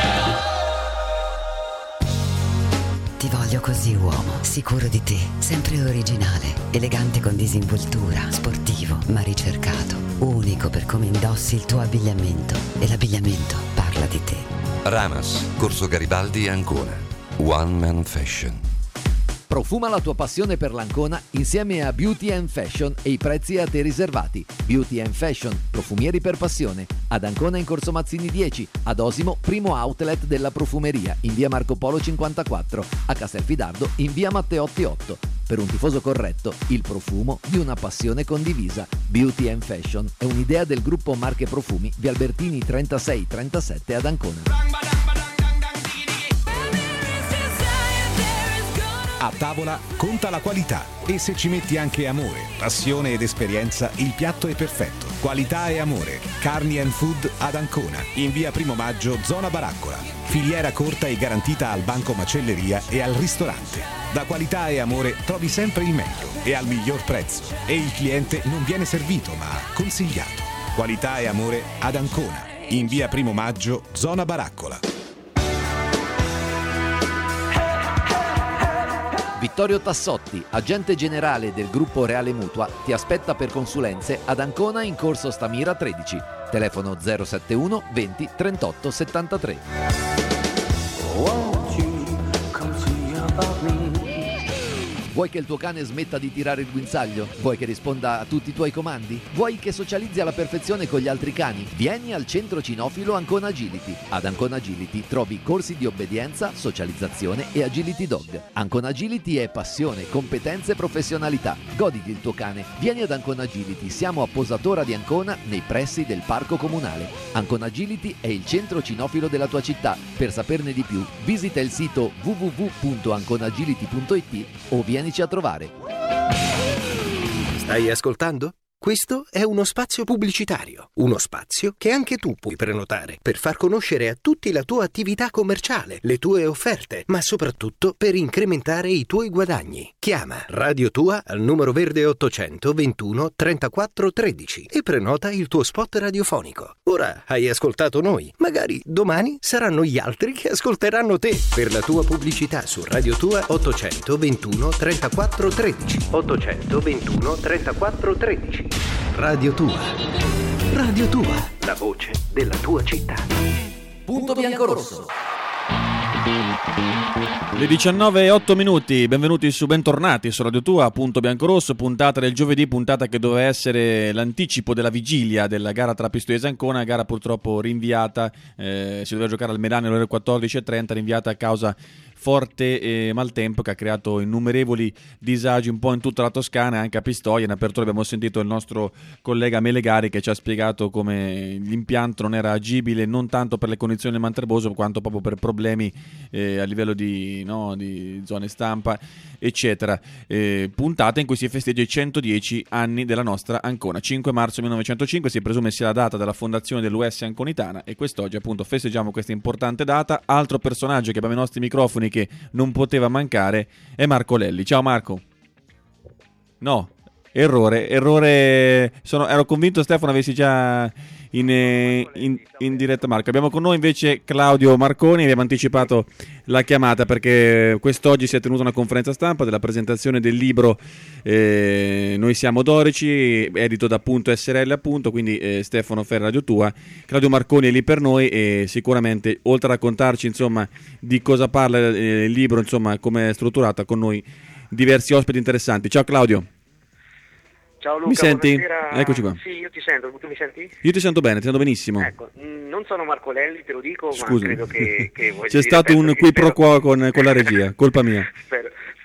Ti voglio così, uomo, sicuro di te, sempre originale, elegante con disinvoltura, sportivo ma ricercato, unico per come indossi il tuo abbigliamento, e l'abbigliamento parla di te. Ramas, Corso Garibaldi, Ancona. One Man Fashion. Profuma la tua passione per l'Ancona insieme a Beauty and Fashion e i prezzi a te riservati. Beauty and Fashion, profumieri per passione. Ad Ancona in Corso Mazzini 10, ad Osimo, primo outlet della profumeria, in via Marco Polo 54, a Castelfidardo in via Matteotti 8. Per un tifoso corretto, il profumo di una passione condivisa. Beauty and Fashion è un'idea del gruppo Marche Profumi, via Albertini 36-37 ad Ancona. A tavola conta la qualità e se ci metti anche amore, passione ed esperienza, il piatto è perfetto. Qualità e amore. Carni and Food ad Ancona, in via Primo Maggio, zona Baraccola. Filiera corta e garantita al banco macelleria e al ristorante. Da qualità e amore trovi sempre il meglio e al miglior prezzo. E il cliente non viene servito ma consigliato. Qualità e amore ad Ancona, in via Primo Maggio, zona Baraccola. Vittorio Tassotti, agente generale del gruppo Reale Mutua, ti aspetta per consulenze ad Ancona in Corso Stamira 13. Telefono 071 20 38 73. Vuoi che il tuo cane smetta di tirare il guinzaglio? Vuoi che risponda a tutti i tuoi comandi? Vuoi che socializzi alla perfezione con gli altri cani? Vieni al centro cinofilo Ancona Agility. Ad Ancona Agility trovi corsi di obbedienza, socializzazione e agility dog. Ancona Agility è passione, competenze e professionalità. Goditi il tuo cane. Vieni ad Ancona Agility. Siamo a Posatora di Ancona, nei pressi del parco comunale. Ancona Agility è il centro cinofilo della tua città. Per saperne di più, visita il sito www.anconagility.it o vienici a trovare. Stai ascoltando? Questo è uno spazio pubblicitario, uno spazio che anche tu puoi prenotare per far conoscere a tutti la tua attività commerciale, le tue offerte, ma soprattutto per incrementare i tuoi guadagni. Chiama Radio Tua al numero verde 800 21 34 13 e prenota il tuo spot radiofonico. Ora hai ascoltato noi, magari domani saranno gli altri che ascolteranno te. Per la tua pubblicità su Radio Tua 800 21 34 13 800 21 34 13. Radio Tua. Radio Tua. La voce della tua città. Punto Biancorosso. Le 19:08, benvenuti bentornati su Radio Tua, Punto Biancorosso, puntata del giovedì, puntata che doveva essere l'anticipo della vigilia della gara tra Pistoia e Ancona, gara purtroppo rinviata, si doveva giocare al Medano alle ore 14:30, rinviata a causa forte maltempo che ha creato innumerevoli disagi un po' in tutta la Toscana e anche a Pistoia. In apertura abbiamo sentito il nostro collega Melegari che ci ha spiegato come l'impianto non era agibile non tanto per le condizioni del Manterboso quanto proprio per problemi a livello di zone stampa eccetera. Puntata in cui si festeggia i 110 anni della nostra Ancona. 5 marzo 1905 si presume sia la data della fondazione dell'US Anconitana e quest'oggi appunto festeggiamo questa importante data. Altro personaggio che abbiamo ai nostri microfoni che non poteva mancare è Marco Lelli. Ciao Marco. No, errore. Ero convinto Stefano avessi già in diretta Marco. Abbiamo con noi invece Claudio Marconi, abbiamo anticipato la chiamata perché quest'oggi si è tenuta una conferenza stampa della presentazione del libro Noi siamo Dorici, edito da Punto SRL appunto, quindi Stefano Ferra Radio Tua, Claudio Marconi è lì per noi e sicuramente oltre a raccontarci insomma di cosa parla il libro, insomma come è strutturata, con noi diversi ospiti interessanti. Ciao Claudio. Ciao Luca, mi senti? Buonasera. Eccoci qua. Sì, io ti sento, tu mi senti? Io ti sento bene, ti sento benissimo. Ecco, non sono Marco Lelli, te lo dico, Scusa. ma credo che c'è stato un qui pro quo con la regia, colpa mia.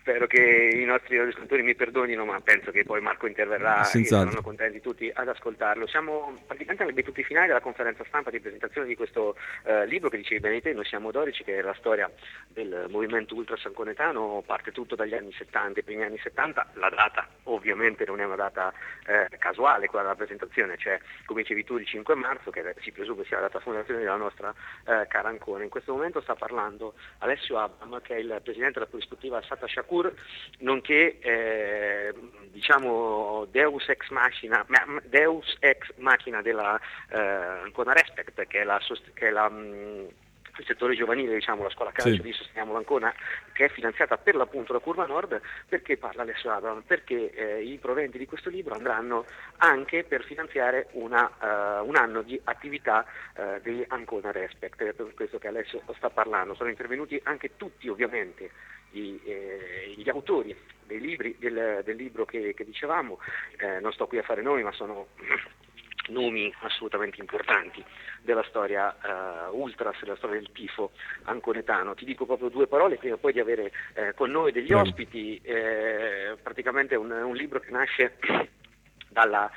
Spero che i nostri ascoltatori mi perdonino, ma penso che poi Marco interverrà e saranno contenti tutti ad ascoltarlo. Siamo praticamente alle battute finali della conferenza stampa di presentazione di questo libro che dicevi bene te, Noi siamo dorici, che è la storia del movimento ultras anconetano. Parte tutto dagli anni 70, i primi anni 70. La data ovviamente non è una data casuale, quella della presentazione, cioè come dicevi tu il 5 marzo, che si presume sia la data fondazione della nostra cara Ancona. In questo momento sta parlando Alessio Abram, che è il presidente della polisportiva Sata Shakur, nonché diciamo Deus ex machina della Ancona Respect, che è il settore giovanile, diciamo, la scuola calcio di Sosteniamo l'Ancona, che è finanziata per l'appunto da Curva Nord. Perché parla Alessio Abram? Perché i proventi di questo libro andranno anche per finanziare un anno di attività di Ancona Respect, è per questo che Alessio sta parlando. Sono intervenuti anche tutti ovviamente gli autori dei libri, del libro che dicevamo. Non sto qui a fare nomi, ma sono nomi assolutamente importanti della storia ultras, della storia del tifo anconetano. Ti dico proprio due parole prima poi di avere con noi degli ospiti. Praticamente un libro che nasce dalla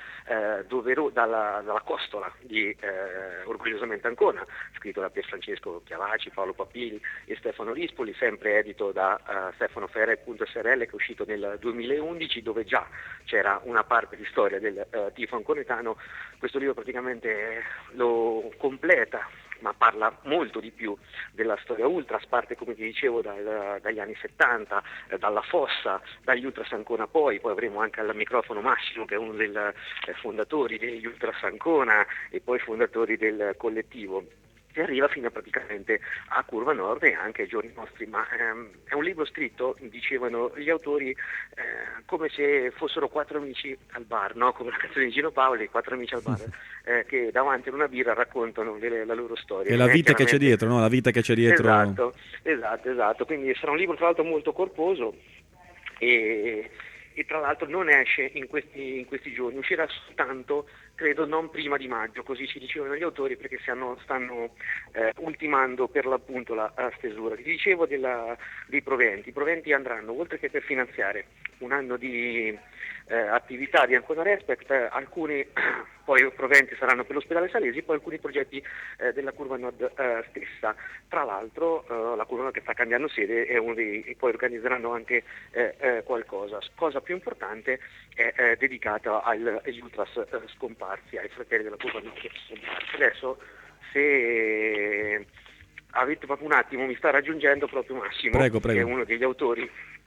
costola di Orgogliosamente Ancona, scritto da Pierfrancesco Chiavaci, Paolo Papini e Stefano Rispoli, sempre edito da Stefano Ferre.srl, che è uscito nel 2011, dove già c'era una parte di storia del tifo anconetano. Questo libro praticamente lo completa, ma parla molto di più della storia ultras, parte, come ti dicevo, dagli anni 70, dalla fossa, dagli ultras Ancona poi avremo anche al microfono Massimo, che è uno dei fondatori degli ultras Ancona e poi fondatori del collettivo, e arriva fino praticamente a Curva Nord e anche ai giorni nostri. Ma è un libro scritto, dicevano gli autori, come se fossero quattro amici al bar, no? Come la canzone di Gino Paoli, quattro amici al bar, che davanti ad una birra raccontano la loro storia. E la vita che c'è dietro, no? La vita che c'è dietro. Esatto. Quindi sarà un libro tra l'altro molto corposo e tra l'altro non esce in questi giorni, uscirà soltanto, credo, non prima di maggio, così ci dicevano gli autori, perché stanno ultimando per l'appunto la stesura. Ti dicevo dei proventi. I proventi andranno, oltre che per finanziare un anno di attività di Ancona Respect, alcuni poi proventi saranno per l'ospedale Salesi, poi alcuni progetti della Curva Nord stessa. Tra l'altro la Curva Nord, che sta cambiando sede, è uno dei, poi organizzeranno anche qualcosa. Cosa più importante è dedicata agli ultras scomparsi, ai fratelli della Curva Nord scomparsi. Adesso, se avete proprio un attimo, mi sta raggiungendo proprio Massimo, prego. che è uno degli autori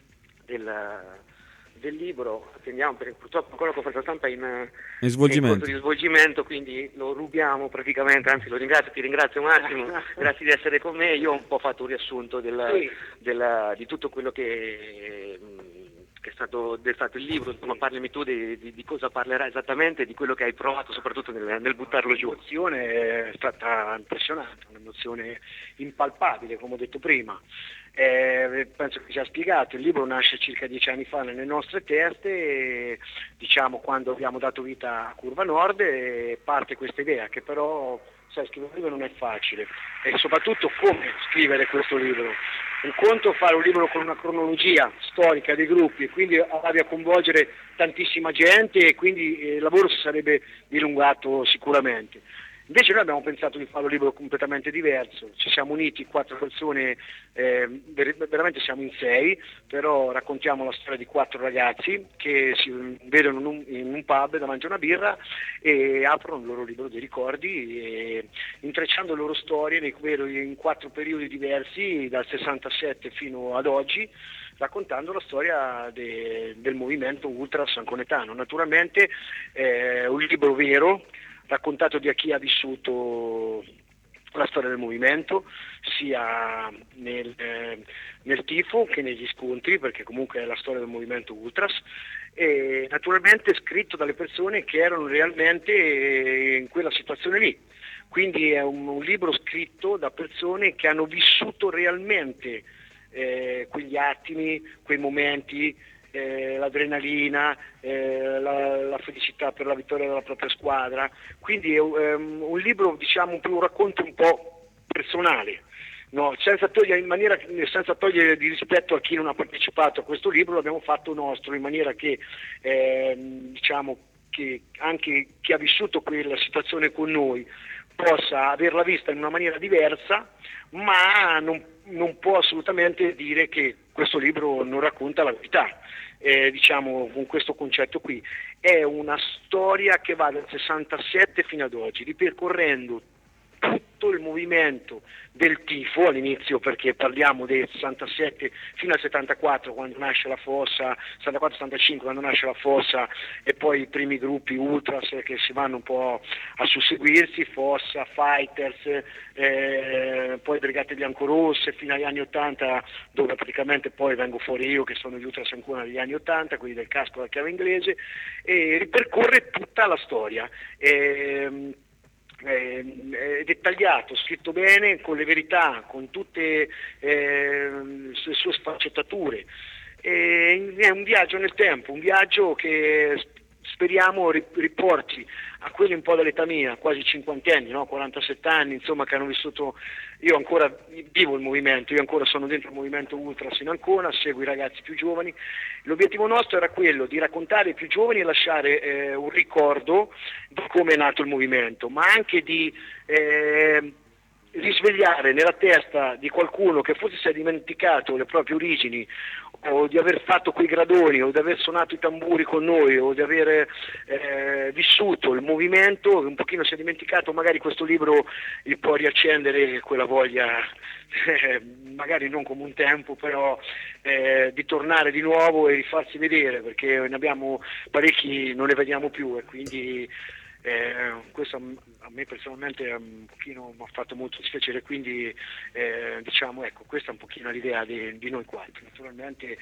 del libro. Attendiamo, perché purtroppo ancora la conferenza stampa è in corso di svolgimento, quindi lo rubiamo praticamente, anzi ti ringrazio Massimo, grazie di essere con me. Io ho un po' fatto un riassunto di tutto quello che è stato il libro. Insomma, parlami tu di cosa parlerà esattamente, di quello che hai provato soprattutto nel buttarlo giù. L'emozione è stata impressionante, un'emozione impalpabile, come ho detto prima. Penso che ci ha spiegato, il libro nasce circa 10 anni fa nelle nostre teste, diciamo quando abbiamo dato vita a Curva Nord, e parte questa idea che però, sai, scrivere un libro non è facile, e soprattutto come scrivere questo libro. Un conto fare un libro con una cronologia storica dei gruppi, e quindi andare a coinvolgere tantissima gente, e quindi il lavoro si sarebbe dilungato sicuramente. Invece noi abbiamo pensato di fare un libro completamente diverso, ci siamo uniti 4 persone, veramente siamo in 6, però raccontiamo la storia di 4 ragazzi che si vedono in un pub davanti a una birra e aprono il loro libro dei ricordi, intrecciando le loro storie in 4 periodi diversi, dal 67 fino ad oggi, raccontando la storia del movimento ultras anconetano. Naturalmente è un libro vero, raccontato da chi ha vissuto la storia del movimento, sia nel tifo che negli scontri, perché comunque è la storia del movimento ultras, e naturalmente scritto dalle persone che erano realmente in quella situazione lì. Quindi è un libro scritto da persone che hanno vissuto realmente quegli attimi, quei momenti, l'adrenalina, la felicità per la vittoria della propria squadra. Quindi è un libro, diciamo, più un racconto un po' personale, No, senza togliere di rispetto a chi non ha partecipato a questo libro, l'abbiamo fatto nostro, in maniera che diciamo che anche chi ha vissuto quella situazione con noi possa averla vista in una maniera diversa, ma non può assolutamente dire che questo libro non racconta la verità. Diciamo con questo concetto qui è una storia che va dal 67 fino ad oggi, ripercorrendo tutto il movimento del tifo all'inizio, perché parliamo del 67 fino al 74 quando nasce la Fossa, 74-75 quando nasce la Fossa, e poi i primi gruppi ultras che si vanno un po' a susseguirsi, Fossa, Fighters, poi Brigate Biancorosse fino agli anni 80, dove praticamente poi vengo fuori io, che sono gli ultras ancora degli anni 80, quelli del casco della chiave inglese, e ripercorre tutta la storia. È dettagliato, scritto bene, con le verità, con tutte le sue sfaccettature. È un viaggio nel tempo, un viaggio che speriamo riporti a quelli un po' dell'età mia, quasi cinquantenni, no? 47 anni, insomma, che hanno vissuto. Io ancora vivo il movimento, io ancora sono dentro il movimento Ultras in Ancona, seguo i ragazzi più giovani. L'obiettivo nostro era quello di raccontare ai più giovani e lasciare un ricordo di come è nato il movimento, ma anche di risvegliare nella testa di qualcuno che forse si è dimenticato le proprie origini, o di aver fatto quei gradoni, o di aver suonato i tamburi con noi, o di aver vissuto il movimento, un pochino si è dimenticato. Magari questo libro gli può riaccendere quella voglia, magari non come un tempo, però di tornare di nuovo e di farsi vedere, perché ne abbiamo parecchi, non ne vediamo più, e quindi questo a me personalmente un pochino mi ha fatto molto dispiacere, quindi diciamo, ecco, questa è un pochino l'idea di noi quattro. Naturalmente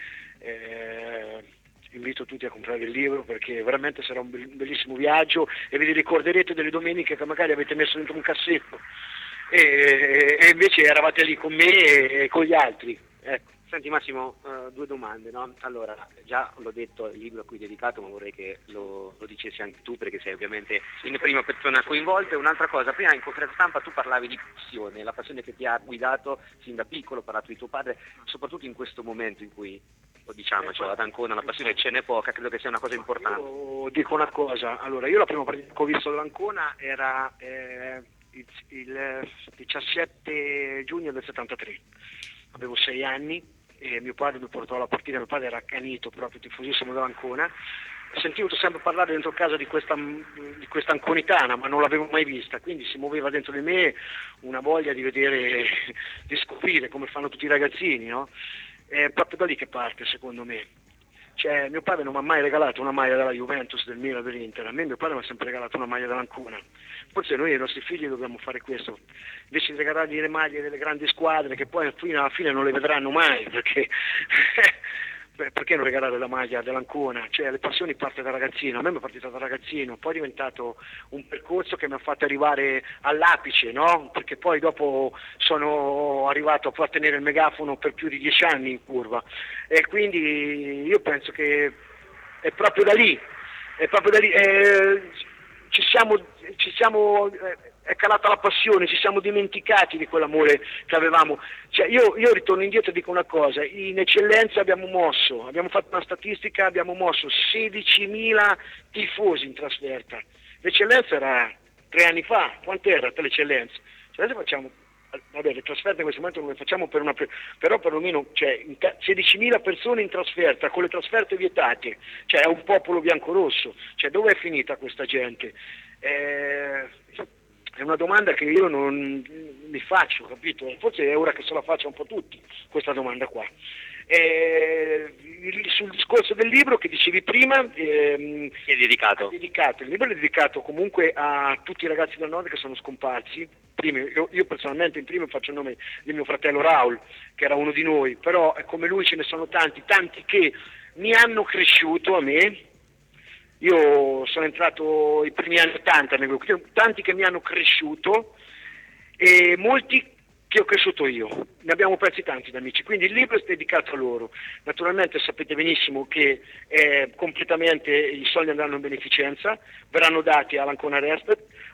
invito tutti a comprare il libro, perché veramente sarà un bellissimo viaggio, e vi ricorderete delle domeniche che magari avete messo dentro un cassetto e invece eravate lì con me e con gli altri, ecco. Senti Massimo, due domande, no? Allora, già l'ho detto, il libro a cui è dedicato, ma vorrei che lo dicessi anche tu, perché sei ovviamente in prima persona coinvolta. E un'altra cosa, prima in conferenza stampa tu parlavi di passione, la passione che ti ha guidato sin da piccolo, parlato di tuo padre, soprattutto in questo momento in cui, diciamoci, ad Ancona la passione ce n'è poca, credo che sia una cosa importante. Io dico una cosa, allora, io la prima partita che ho visto all'Ancona era il 17 giugno del 73, avevo 6 anni, e mio padre mi portò alla partita. Mio padre era accanito, proprio tifosissimo dell'Ancona. Sentivo sempre parlare dentro casa di questa anconitana, ma non l'avevo mai vista, quindi si muoveva dentro di me una voglia di vedere, di scoprire come fanno tutti i ragazzini, no? È proprio da lì che parte, secondo me. Cioè, mio padre non mi ha mai regalato una maglia della Juventus, del Milan, dell'Inter. A me mio padre mi ha sempre regalato una maglia dell'Ancona. Forse noi ai nostri figli dobbiamo fare questo, invece di regalargli le maglie delle grandi squadre, che poi alla fine non le vedranno mai, perché perché non regalare la maglia dell'Ancona? Cioè, le passioni parte da ragazzino. A me mi è partita da ragazzino, poi è diventato un percorso che mi ha fatto arrivare all'apice, no? Perché poi dopo sono arrivato a poter tenere il megafono per più di 10 anni in curva, e quindi io penso che è proprio da lì, ci siamo è calata la passione, ci siamo dimenticati di quell'amore che avevamo. Cioè, io ritorno indietro e dico una cosa: in eccellenza abbiamo fatto una statistica, abbiamo mosso 16.000 tifosi in trasferta. L'eccellenza era 3 anni fa, quant'era l'eccellenza? Cioè, adesso facciamo, vabbè, le trasferte in questo momento non le facciamo però perlomeno, cioè, 16.000 persone in trasferta, con le trasferte vietate, cioè è un popolo biancorosso. Cioè, dove è finita questa gente? È una domanda che io non mi faccio, capito? Forse è ora che se la faccia un po' tutti, questa domanda qua. Sul discorso del libro che dicevi prima, è dedicato. Il libro è dedicato comunque a tutti i ragazzi del nord che sono scomparsi. Io personalmente in primo faccio il nome di mio fratello Raul, che era uno di noi, però come lui ce ne sono tanti che mi hanno cresciuto a me. Io sono entrato i primi anni 80 nel gruppo, tanti che mi hanno cresciuto e molti che ho cresciuto io. Ne abbiamo persi tanti da amici, quindi il libro è dedicato a loro. Naturalmente sapete benissimo che completamente i soldi andranno in beneficenza, verranno dati all'Ancona Respect.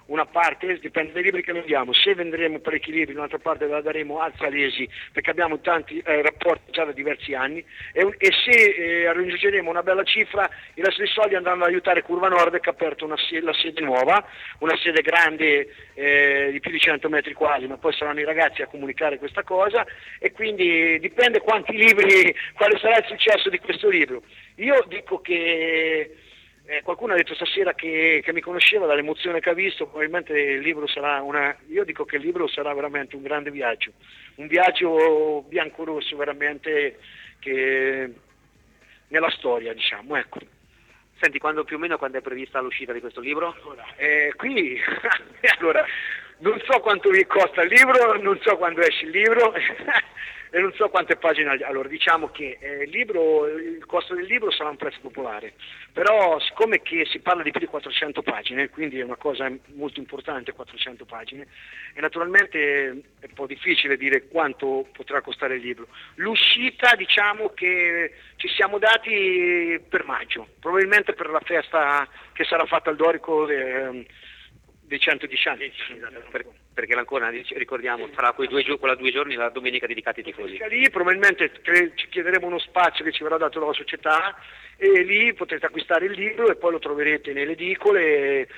una parte, dipende dai libri che vendiamo. Se venderemo parecchi libri, un'altra parte la daremo al Salesi, perché abbiamo tanti rapporti già da diversi anni, e se raggiungeremo una bella cifra, i resto dei soldi andranno ad aiutare Curva Nord, che ha aperto la sede nuova, una sede grande di più di 100 metri quadri, ma poi saranno i ragazzi a comunicare questa cosa, e quindi dipende quanti libri, quale sarà il successo di questo libro. Io dico che qualcuno ha detto stasera che mi conosceva dall'emozione che ha visto, probabilmente il libro sarà io dico che il libro sarà veramente un grande viaggio, un viaggio bianco-rosso veramente che nella storia, diciamo, ecco. Senti, quando è prevista l'uscita di questo libro? Qui allora non so quanto vi costa il libro, non so quando esce il libro e non so quante pagine. Allora, diciamo che il costo del libro sarà un prezzo popolare, però siccome che si parla di più di 400 pagine, quindi è una cosa molto importante, 400 pagine, e naturalmente è un po' difficile dire quanto potrà costare il libro. L'uscita, diciamo che ci siamo dati per maggio, probabilmente per la festa che sarà fatta al Dorico dei 110 anni. Perché l'Ancona, ricordiamo, farà quella 2 giorni, la domenica dedicata ai tifosi. Lì probabilmente ci chiederemo uno spazio che ci verrà dato dalla società, e lì potrete acquistare il libro e poi lo troverete nelle edicole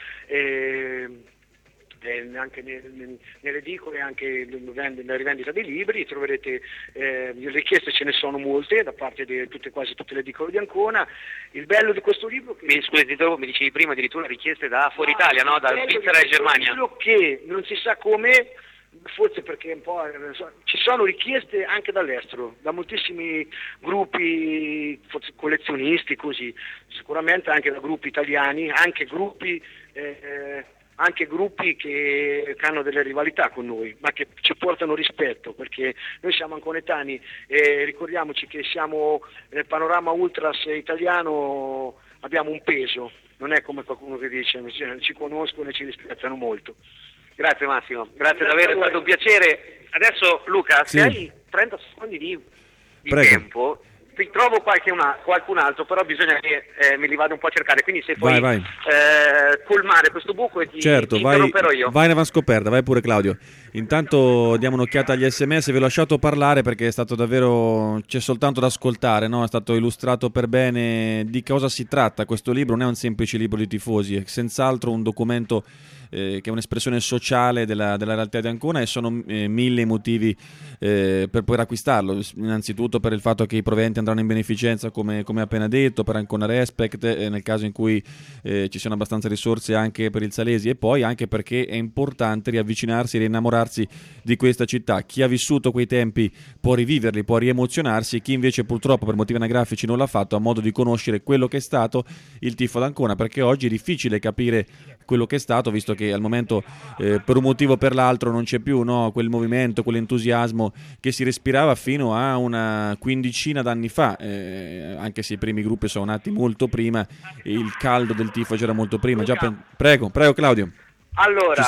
anche nelle edicole, anche nella rivendita dei libri troverete. Le richieste ce ne sono molte da parte di quasi tutte le edicole di Ancona. Il bello di questo libro mi dicevi prima addirittura richieste da fuori Italia, no? Da Svizzera e Germania. Quello che non si sa come, forse perché un po' ci sono richieste anche dall'estero, da moltissimi gruppi collezionisti, così, sicuramente anche da gruppi italiani, anche gruppi che hanno delle rivalità con noi, ma che ci portano rispetto, perché noi siamo anconetani e ricordiamoci che siamo nel panorama ultras italiano, abbiamo un peso, non è come qualcuno che dice ci conoscono e ci rispettano molto. Grazie Massimo, grazie davvero, è stato un piacere. Adesso Luca, se hai 30 secondi di tempo, ti trovo qualcun altro, però bisogna che me li vado un po' a cercare, quindi se puoi colmare questo buco e ti interromperò io. Vai in avanscoperta, vai pure Claudio. Intanto diamo un'occhiata agli SMS, ve l'ho lasciato parlare perché è stato davvero, c'è soltanto da ascoltare, no? È stato illustrato per bene di cosa si tratta. Questo libro non è un semplice libro di tifosi, è senz'altro un documento che è un'espressione sociale della realtà di Ancona, e sono 1000 motivi per poter acquistarlo. Innanzitutto per il fatto che i proventi andranno in beneficenza, come appena detto, per Ancona Respect, nel caso in cui ci siano abbastanza risorse anche per il Salesi, e poi anche perché è importante riavvicinarsi e rinnamorarsi di questa città. Chi ha vissuto quei tempi può riviverli, può riemozionarsi, chi invece purtroppo per motivi anagrafici non l'ha fatto ha modo di conoscere quello che è stato il tifo d'Ancona, perché oggi è difficile capire quello che è stato, visto che al momento per un motivo o per l'altro non c'è più, no, quel movimento, quell'entusiasmo che si respirava fino a una quindicina d'anni fa, anche se i primi gruppi sono nati molto prima, il caldo del tifo c'era molto prima. Prego Claudio. Allora,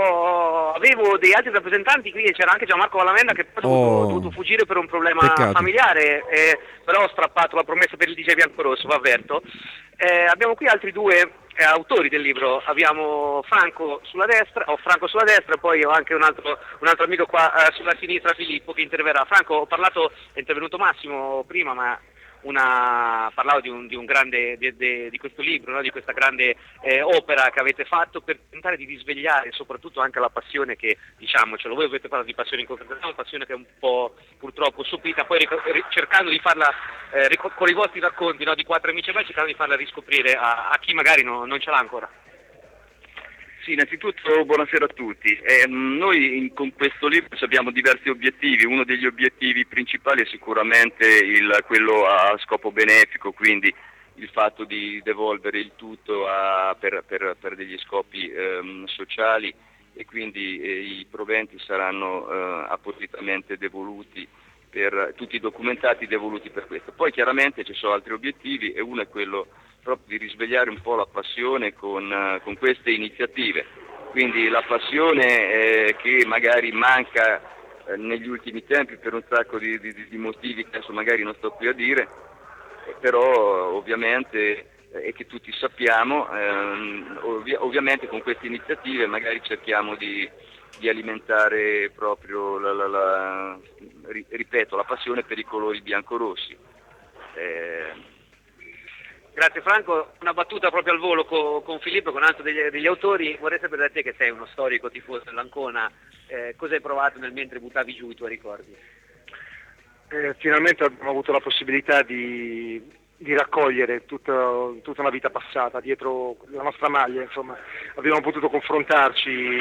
avevo dei altri rappresentanti qui, c'era anche Gianmarco Vallamenda che poi ho dovuto fuggire per un problema familiare, però ho strappato la promessa per il DJ Biancorosso, vi avverto. Abbiamo qui altri due autori del libro, abbiamo Franco sulla destra e poi ho anche un altro amico qua sulla sinistra, Filippo, che interverrà. Franco, è intervenuto Massimo prima, ma parlavo di un grande di questo libro, no? Di questa grande opera che avete fatto per tentare di risvegliare soprattutto anche la passione che, diciamocelo, voi avete parlato di passione in concreto, una passione che è un po' purtroppo sopita, poi cercando di farla con i vostri racconti, no? Di 4 amici e me, cercando di farla riscoprire a chi magari non ce l'ha ancora. Sì, innanzitutto buonasera a tutti. Noi con questo libro abbiamo diversi obiettivi. Uno degli obiettivi principali è sicuramente quello a scopo benefico, quindi il fatto di devolvere il tutto per degli scopi sociali, e quindi i proventi saranno appositamente devoluti per tutti i documentati, devoluti per questo. Poi chiaramente ci sono altri obiettivi, e uno è quello proprio di risvegliare un po' la passione con queste iniziative, quindi la passione che magari manca negli ultimi tempi per un sacco di motivi che adesso magari non sto qui a dire, però ovviamente e che tutti sappiamo. Ovviamente con queste iniziative magari cerchiamo di alimentare proprio ripeto, la passione per i colori biancorossi. Grazie Franco, una battuta proprio al volo con Filippo, con altro degli autori. Vorrei sapere da te, che sei uno storico tifoso dell'Ancona, cosa hai provato mentre buttavi giù i tuoi ricordi? Finalmente abbiamo avuto la possibilità di raccogliere tutta una vita passata dietro la nostra maglia, insomma abbiamo potuto confrontarci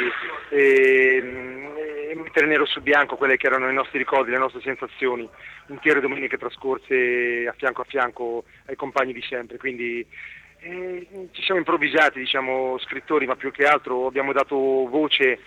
e mettere nero su bianco quelle che erano i nostri ricordi, le nostre sensazioni, intere domeniche trascorse a fianco ai compagni di sempre, quindi ci siamo improvvisati, diciamo, scrittori, ma più che altro abbiamo dato voce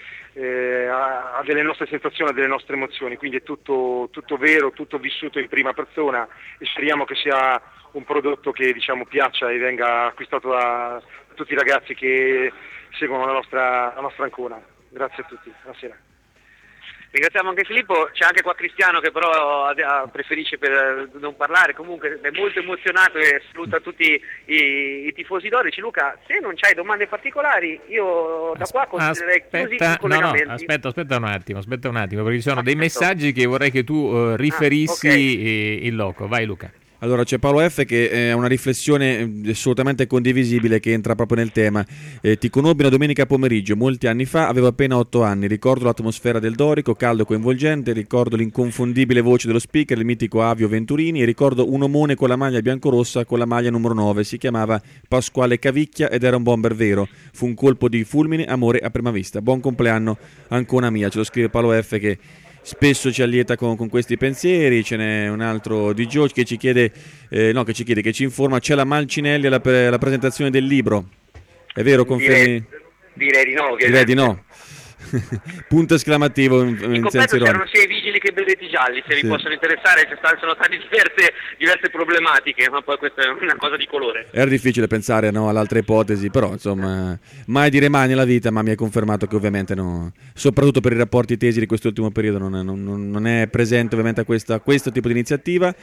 a delle nostre sensazioni, a delle nostre emozioni, quindi è tutto vero, tutto vissuto in prima persona e speriamo che sia un prodotto che, diciamo, piaccia e venga acquistato da tutti i ragazzi che seguono la nostra Ancona. Grazie a tutti, buonasera. Ringraziamo anche Filippo, c'è anche qua Cristiano che però preferisce per non parlare, comunque è molto emozionato e saluta tutti i tifosi dorici. Luca, se non c'hai domande particolari, io da qua considererei chiusi i collegamenti. Aspetta un attimo, perché ci sono dei messaggi che vorrei che tu riferissi okay. In loco. Vai Luca. Allora c'è Paolo F che ha una riflessione assolutamente condivisibile che entra proprio nel tema. Ti conobbi una domenica pomeriggio molti anni fa, avevo appena 8 anni, ricordo l'atmosfera del Dorico, caldo e coinvolgente, ricordo l'inconfondibile voce dello speaker, il mitico Avio Venturini, e ricordo un omone con la maglia biancorossa con la maglia numero 9, si chiamava Pasquale Cavicchia ed era un bomber vero, fu un colpo di fulmine, amore a prima vista. Buon compleanno Ancona mia, ce lo scrive Paolo F che spesso ci allieta con questi pensieri. Ce n'è un altro di Joe che ci chiede, che ci informa, c'è la Malcinelli alla presentazione del libro, è vero, confermi? Direi di no. Direi di no. Punto esclamativo in completo c'erano sia i vigili che i berretti gialli, se vi possono interessare, sono state diverse problematiche, ma poi questa è una cosa di colore. Era difficile pensare all'altra ipotesi, però insomma mai dire mai nella vita, ma mi ha confermato che ovviamente no, soprattutto per i rapporti tesi di quest'ultimo periodo non è presente ovviamente a questo tipo di iniziativa.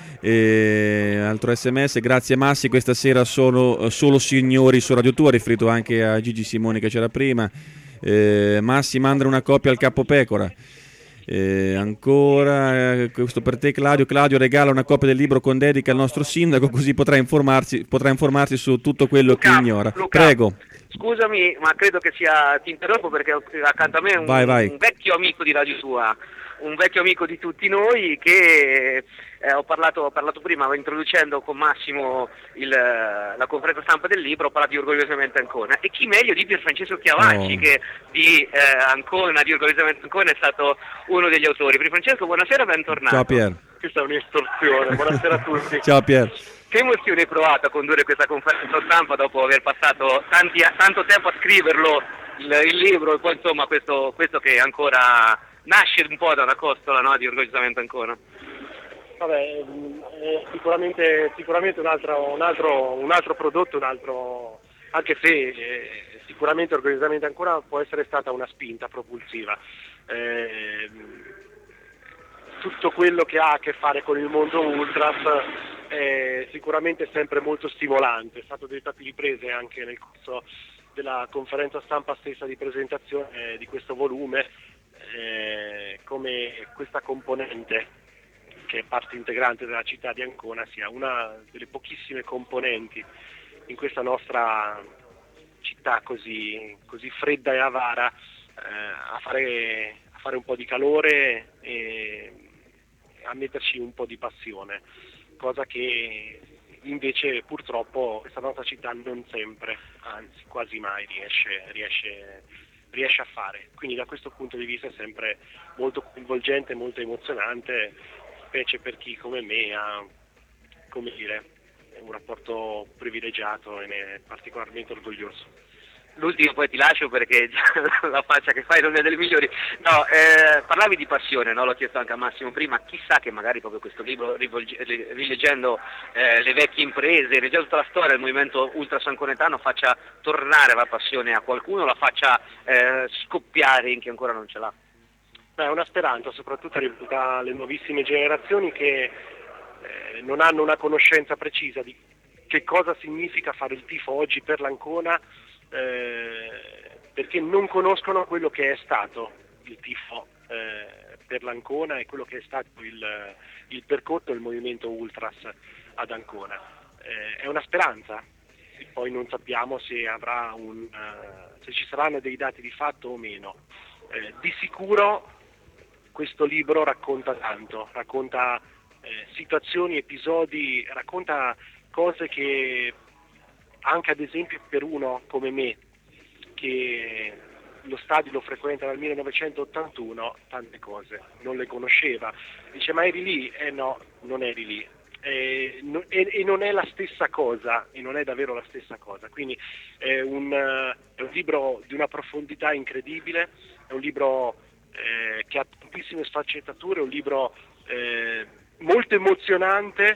Altro sms, grazie Massi, questa sera sono solo signori su Radio Tua, riferito anche a Gigi Simoni che c'era prima. Massi manda una copia al Capopecora. Ancora questo per te Claudio regala una copia del libro con dedica al nostro sindaco, così potrà informarsi su tutto quello che ignora. Luca, prego. Scusami, ma credo che ti interrompo perché accanto a me un vecchio amico di Radio Tua, un vecchio amico di tutti noi che ho parlato prima introducendo con Massimo la conferenza stampa del libro, ho parlato di Orgogliosamente Ancona, e chi meglio di Pierfrancesco Chiavacci che di Ancona, di Orgogliosamente Ancona, è stato uno degli autori. Pierfrancesco, buonasera, bentornato. Ciao Pier. Questa è un'estorsione, buonasera a tutti. Ciao Pier. Che emozione hai provato a condurre questa conferenza stampa dopo aver passato tanto tempo a scriverlo, il libro, e poi insomma questo che ancora nasce un po' da una costola, no, di Orgogliosamente Ancona? Vabbè, sicuramente un altro prodotto, anche se sicuramente Orgogliosamente Ancona può essere stata una spinta propulsiva. Tutto quello che ha a che fare con il mondo ultras è sicuramente sempre molto stimolante. È stato detto a più riprese anche nel corso della conferenza stampa stessa di presentazione di questo volume, come questa componente, che è parte integrante della città di Ancona, sia una delle pochissime componenti in questa nostra città così fredda e avara, a fare un po' di calore e a metterci un po' di passione, cosa che invece purtroppo questa nostra città non sempre, anzi quasi mai riesce a fare. Quindi da questo punto di vista è sempre molto coinvolgente, molto emozionante, specie per chi come me ha, un rapporto privilegiato e ne è particolarmente orgoglioso. L'ultimo, poi ti lascio perché la faccia che fai non è delle migliori. No, parlavi di passione, no? L'ho chiesto anche a Massimo prima. Chissà che magari proprio questo libro, rileggendo le vecchie imprese, rileggendo tutta la storia del movimento ultrasanconetano, faccia tornare la passione a qualcuno, la faccia scoppiare in chi ancora non ce l'ha. È una speranza, soprattutto alle nuovissime generazioni che non hanno una conoscenza precisa di che cosa significa fare il tifo oggi per l'Ancona, perché non conoscono quello che è stato il tifo per l'Ancona e quello che è stato il percorso del movimento Ultras ad Ancona. È una speranza, e poi non sappiamo se se ci saranno dei dati di fatto o meno. Di sicuro questo libro racconta tanto, racconta situazioni, episodi, racconta cose che anche ad esempio per uno come me, che lo stadio lo frequenta dal 1981, tante cose non le conosceva. Dice: ma eri lì? No, non eri lì. E non è la stessa cosa, e non è davvero la stessa cosa. Quindi è un libro di una profondità incredibile, è un libro che ha tantissime sfaccettature, è un libro molto emozionante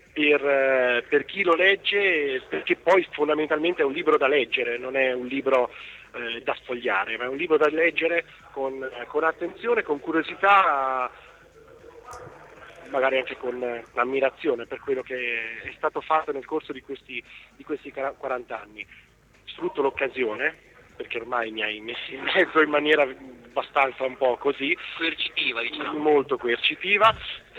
per chi lo legge, perché poi fondamentalmente è un libro da leggere, non è un libro da sfogliare, ma è un libro da leggere con attenzione, con curiosità, magari anche con ammirazione per quello che è stato fatto nel corso di questi 40 anni. Sfrutto l'occasione, perché ormai mi hai messo in mezzo in maniera abbastanza un po' così coercitiva, diciamo, molto coercitiva,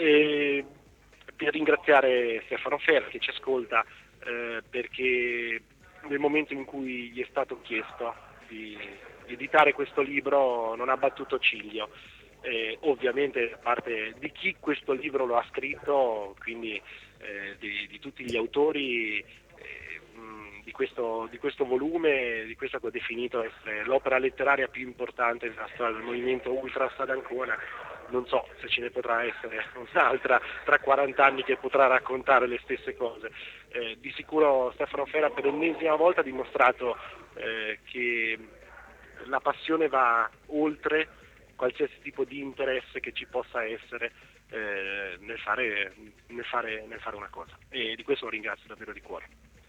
per ringraziare Stefano Ferra che ci ascolta, perché nel momento in cui gli è stato chiesto di editare questo libro non ha battuto ciglio. Ovviamente da parte di chi questo libro lo ha scritto, quindi di tutti gli autori di questo volume, di questa che ho definito essere l'opera letteraria più importante della storia del movimento Ultras ad Ancona. Non so se ce ne potrà essere un'altra tra 40 anni che potrà raccontare le stesse cose. Di sicuro Stefano Ferra per l'ennesima volta ha dimostrato che la passione va oltre qualsiasi tipo di interesse che ci possa essere nel fare una cosa, e di questo lo ringrazio davvero di cuore.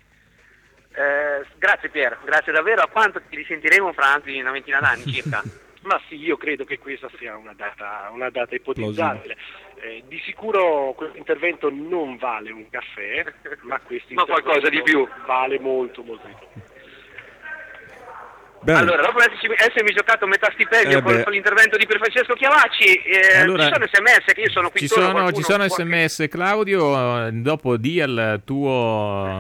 Grazie Pier, grazie davvero. A quanto ti risentiremo fra anzi una ventina d'anni circa? Ma sì, io credo che questa sia una data ipotizzabile. Di sicuro questo intervento non vale un caffè, ma qualcosa di più vale molto molto di più. Bene. Allora, dopo essermi giocato metà stipendio con l'intervento di Pier Francesco Chiavacci, allora, ci sono sms che io sono qui. Ci sono sms, Claudio, dopo di al tuo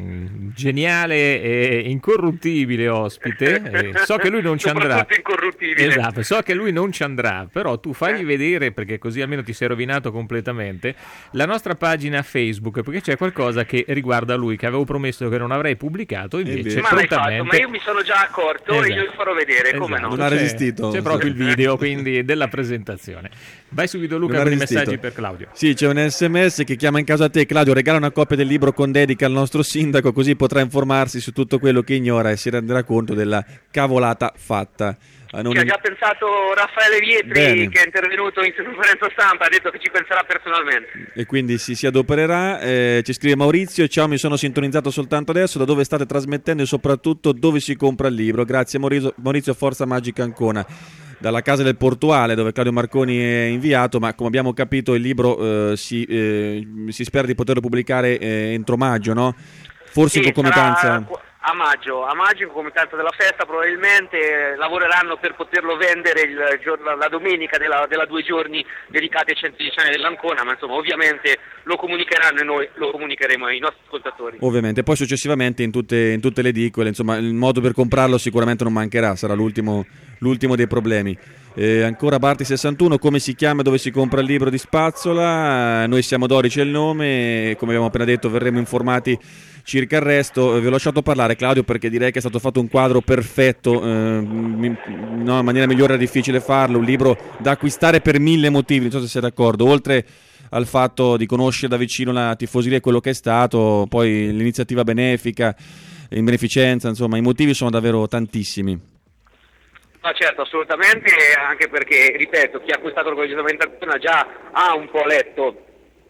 geniale e incorruttibile ospite. So che lui non ci andrà. Incorruttibile. Esatto, so che lui non ci andrà, però tu fagli vedere, perché così almeno ti sei rovinato completamente, la nostra pagina Facebook, perché c'è qualcosa che riguarda lui, che avevo promesso che non avrei pubblicato, invece prontamente. Ma io mi sono già accorto. Io lo farò vedere, come no? Non ha resistito. C'è proprio il video quindi della presentazione. Vai subito Luca con i messaggi per Claudio. Sì, c'è un sms che chiama in casa a te. Claudio, regala una copia del libro con dedica al nostro sindaco, così potrà informarsi su tutto quello che ignora e si renderà conto della cavolata fatta. Ci ha già pensato Raffaele Vietri. Bene. Che è intervenuto in conferenza stampa, ha detto che ci penserà personalmente e quindi si adopererà. Ci scrive Maurizio: ciao, mi sono sintonizzato soltanto adesso, da dove state trasmettendo e soprattutto dove si compra il libro. Grazie Maurizio, Forza Magica Ancona, dalla casa del Portuale dove Claudio Marconi è inviato, ma come abbiamo capito il libro si spera di poterlo pubblicare entro maggio, no? Forse in concomitanza a maggio in concomitanza della festa, probabilmente lavoreranno per poterlo vendere la domenica della 2 giorni dedicati ai 110 anni dell'Ancona, ma insomma ovviamente lo comunicheranno e noi lo comunicheremo ai nostri ascoltatori. Ovviamente, poi successivamente in tutte le edicole, insomma il modo per comprarlo sicuramente non mancherà, sarà l'ultimo dei problemi. Ancora Barti 61, come si chiama, dove si compra il libro di Spazzola? Noi siamo Dorici è il nome, come abbiamo appena detto verremo informati circa il resto. Vi ho lasciato parlare Claudio perché direi che è stato fatto un quadro perfetto, in maniera migliore era difficile farlo, un libro da acquistare per 1000 motivi, non so se sei d'accordo, oltre al fatto di conoscere da vicino la tifoseria e quello che è stato, poi l'iniziativa benefica, in beneficenza, insomma i motivi sono davvero tantissimi. No, certo, assolutamente, anche perché, ripeto, chi ha acquistato l'organizzazione Ancona già ha un po' letto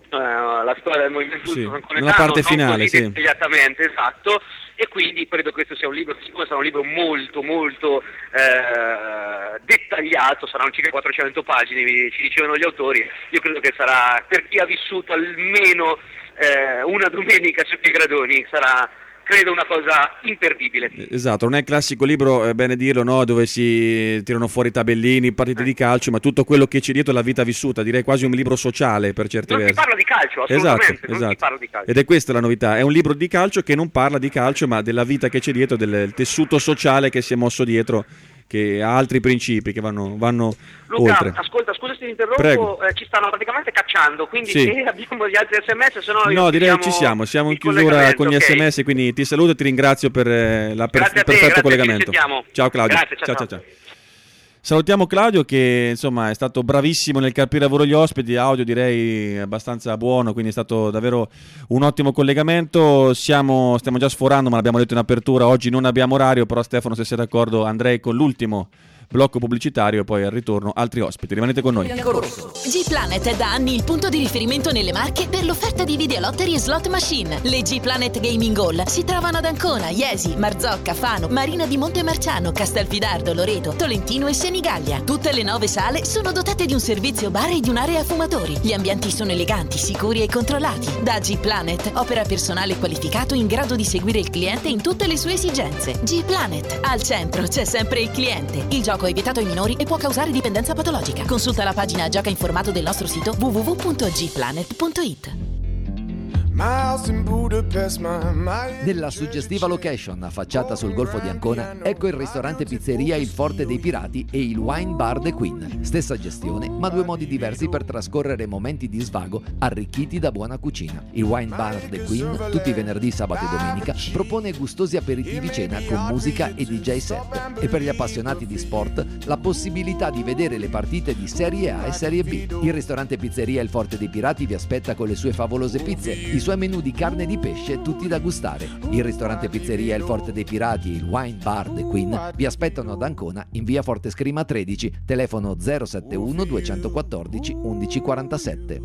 la storia del movimento nella parte finale, sì. Dettagliatamente, esatto, e quindi credo che questo sia un libro, sicuramente sarà un libro molto molto dettagliato dettagliato, saranno circa 400 pagine, ci dicevano gli autori. Io credo che sarà, per chi ha vissuto almeno una domenica su Piegradoni, sarà credo una cosa imperdibile. Esatto, non è il classico libro, è bene dirlo, no, dove si tirano fuori tabellini, partite di calcio, ma tutto quello che c'è dietro è la vita vissuta, direi quasi un libro sociale per certe versi. Non si parla di calcio, assolutamente, non si parla di calcio. Ed è questa la novità, è un libro di calcio che non parla di calcio, ma della vita che c'è dietro, del tessuto sociale che si è mosso dietro, che ha altri principi che vanno Luca, oltre. ascolta, scusa se ti interrompo, ci stanno praticamente cacciando, quindi se abbiamo gli altri sms, se no... No, direi ci siamo in chiusura con gli sms, quindi ti saluto e ti ringrazio per il perfetto collegamento. Ciao Claudio. Grazie, ciao. Salutiamo Claudio che insomma è stato bravissimo nel capire a lavoro gli ospiti, audio direi abbastanza buono, quindi è stato davvero un ottimo collegamento. Stiamo già sforando, ma l'abbiamo detto in apertura, oggi non abbiamo orario, però Stefano, se sei d'accordo, andrei con l'ultimo blocco pubblicitario e poi al ritorno altri ospiti. Rimanete con noi. G-Planet è da anni il punto di riferimento nelle Marche per l'offerta di videolottery e slot machine. Le G-Planet Gaming Hall si trovano ad Ancona, Iesi, Marzocca, Fano, Marina di Montemarciano, Castelfidardo, Loreto, Tolentino e Senigallia. Tutte le 9 sale sono dotate di un servizio bar e di un'area fumatori. Gli ambienti sono eleganti, sicuri e controllati. Da G-Planet opera personale qualificato in grado di seguire il cliente in tutte le sue esigenze. G-Planet, al centro c'è sempre il cliente. Il gioco è vietato ai minori e può causare dipendenza patologica. Consulta la pagina Gioca in formato del nostro sito www.gplanet.it. Nella suggestiva location affacciata sul Golfo di Ancona, ecco il ristorante pizzeria Il Forte dei Pirati e il Wine Bar The Queen. Stessa gestione, ma 2 modi diversi per trascorrere momenti di svago arricchiti da buona cucina. Il Wine Bar The Queen, tutti i venerdì, sabato e domenica, propone gustosi aperitivi cena con musica e DJ set. E per gli appassionati di sport, la possibilità di vedere le partite di Serie A e Serie B. Il ristorante pizzeria Il Forte dei Pirati vi aspetta con le sue favolose pizze, i suoi menù di carne e di pesce tutti da gustare. Il ristorante pizzeria Il Forte dei Pirati e il Wine Bar The Queen vi aspettano ad Ancona in via Forte Scrima 13, telefono 071 214 1147.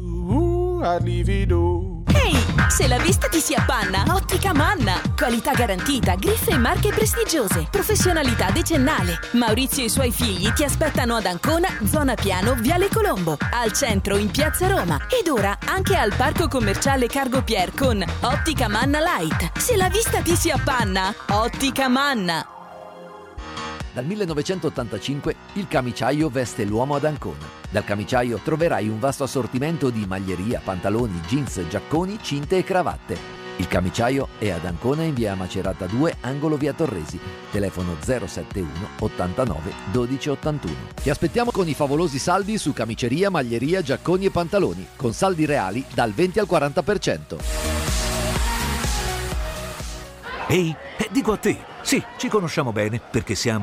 Ehi, se la vista ti si appanna, Ottica Manna. Qualità garantita, griffe e marche prestigiose, professionalità decennale. Maurizio e i suoi figli ti aspettano ad Ancona, zona Piano, Viale Colombo, al centro in Piazza Roma ed ora anche al Parco Commerciale Cargo Pier con Ottica Manna Light. Se la vista ti si appanna, Ottica Manna. Dal 1985 il camiciaio veste l'uomo ad Ancona. Dal camiciaio troverai un vasto assortimento di maglieria, pantaloni, jeans, giacconi, cinte e cravatte. Il camiciaio è ad Ancona in via Macerata 2, angolo via Torresi. Telefono 071 89 12 81. Ti aspettiamo con i favolosi saldi su camiceria, maglieria, giacconi e pantaloni, con saldi reali dal 20 al 40%. Ehi, dico a te, sì, ci conosciamo bene perché siamo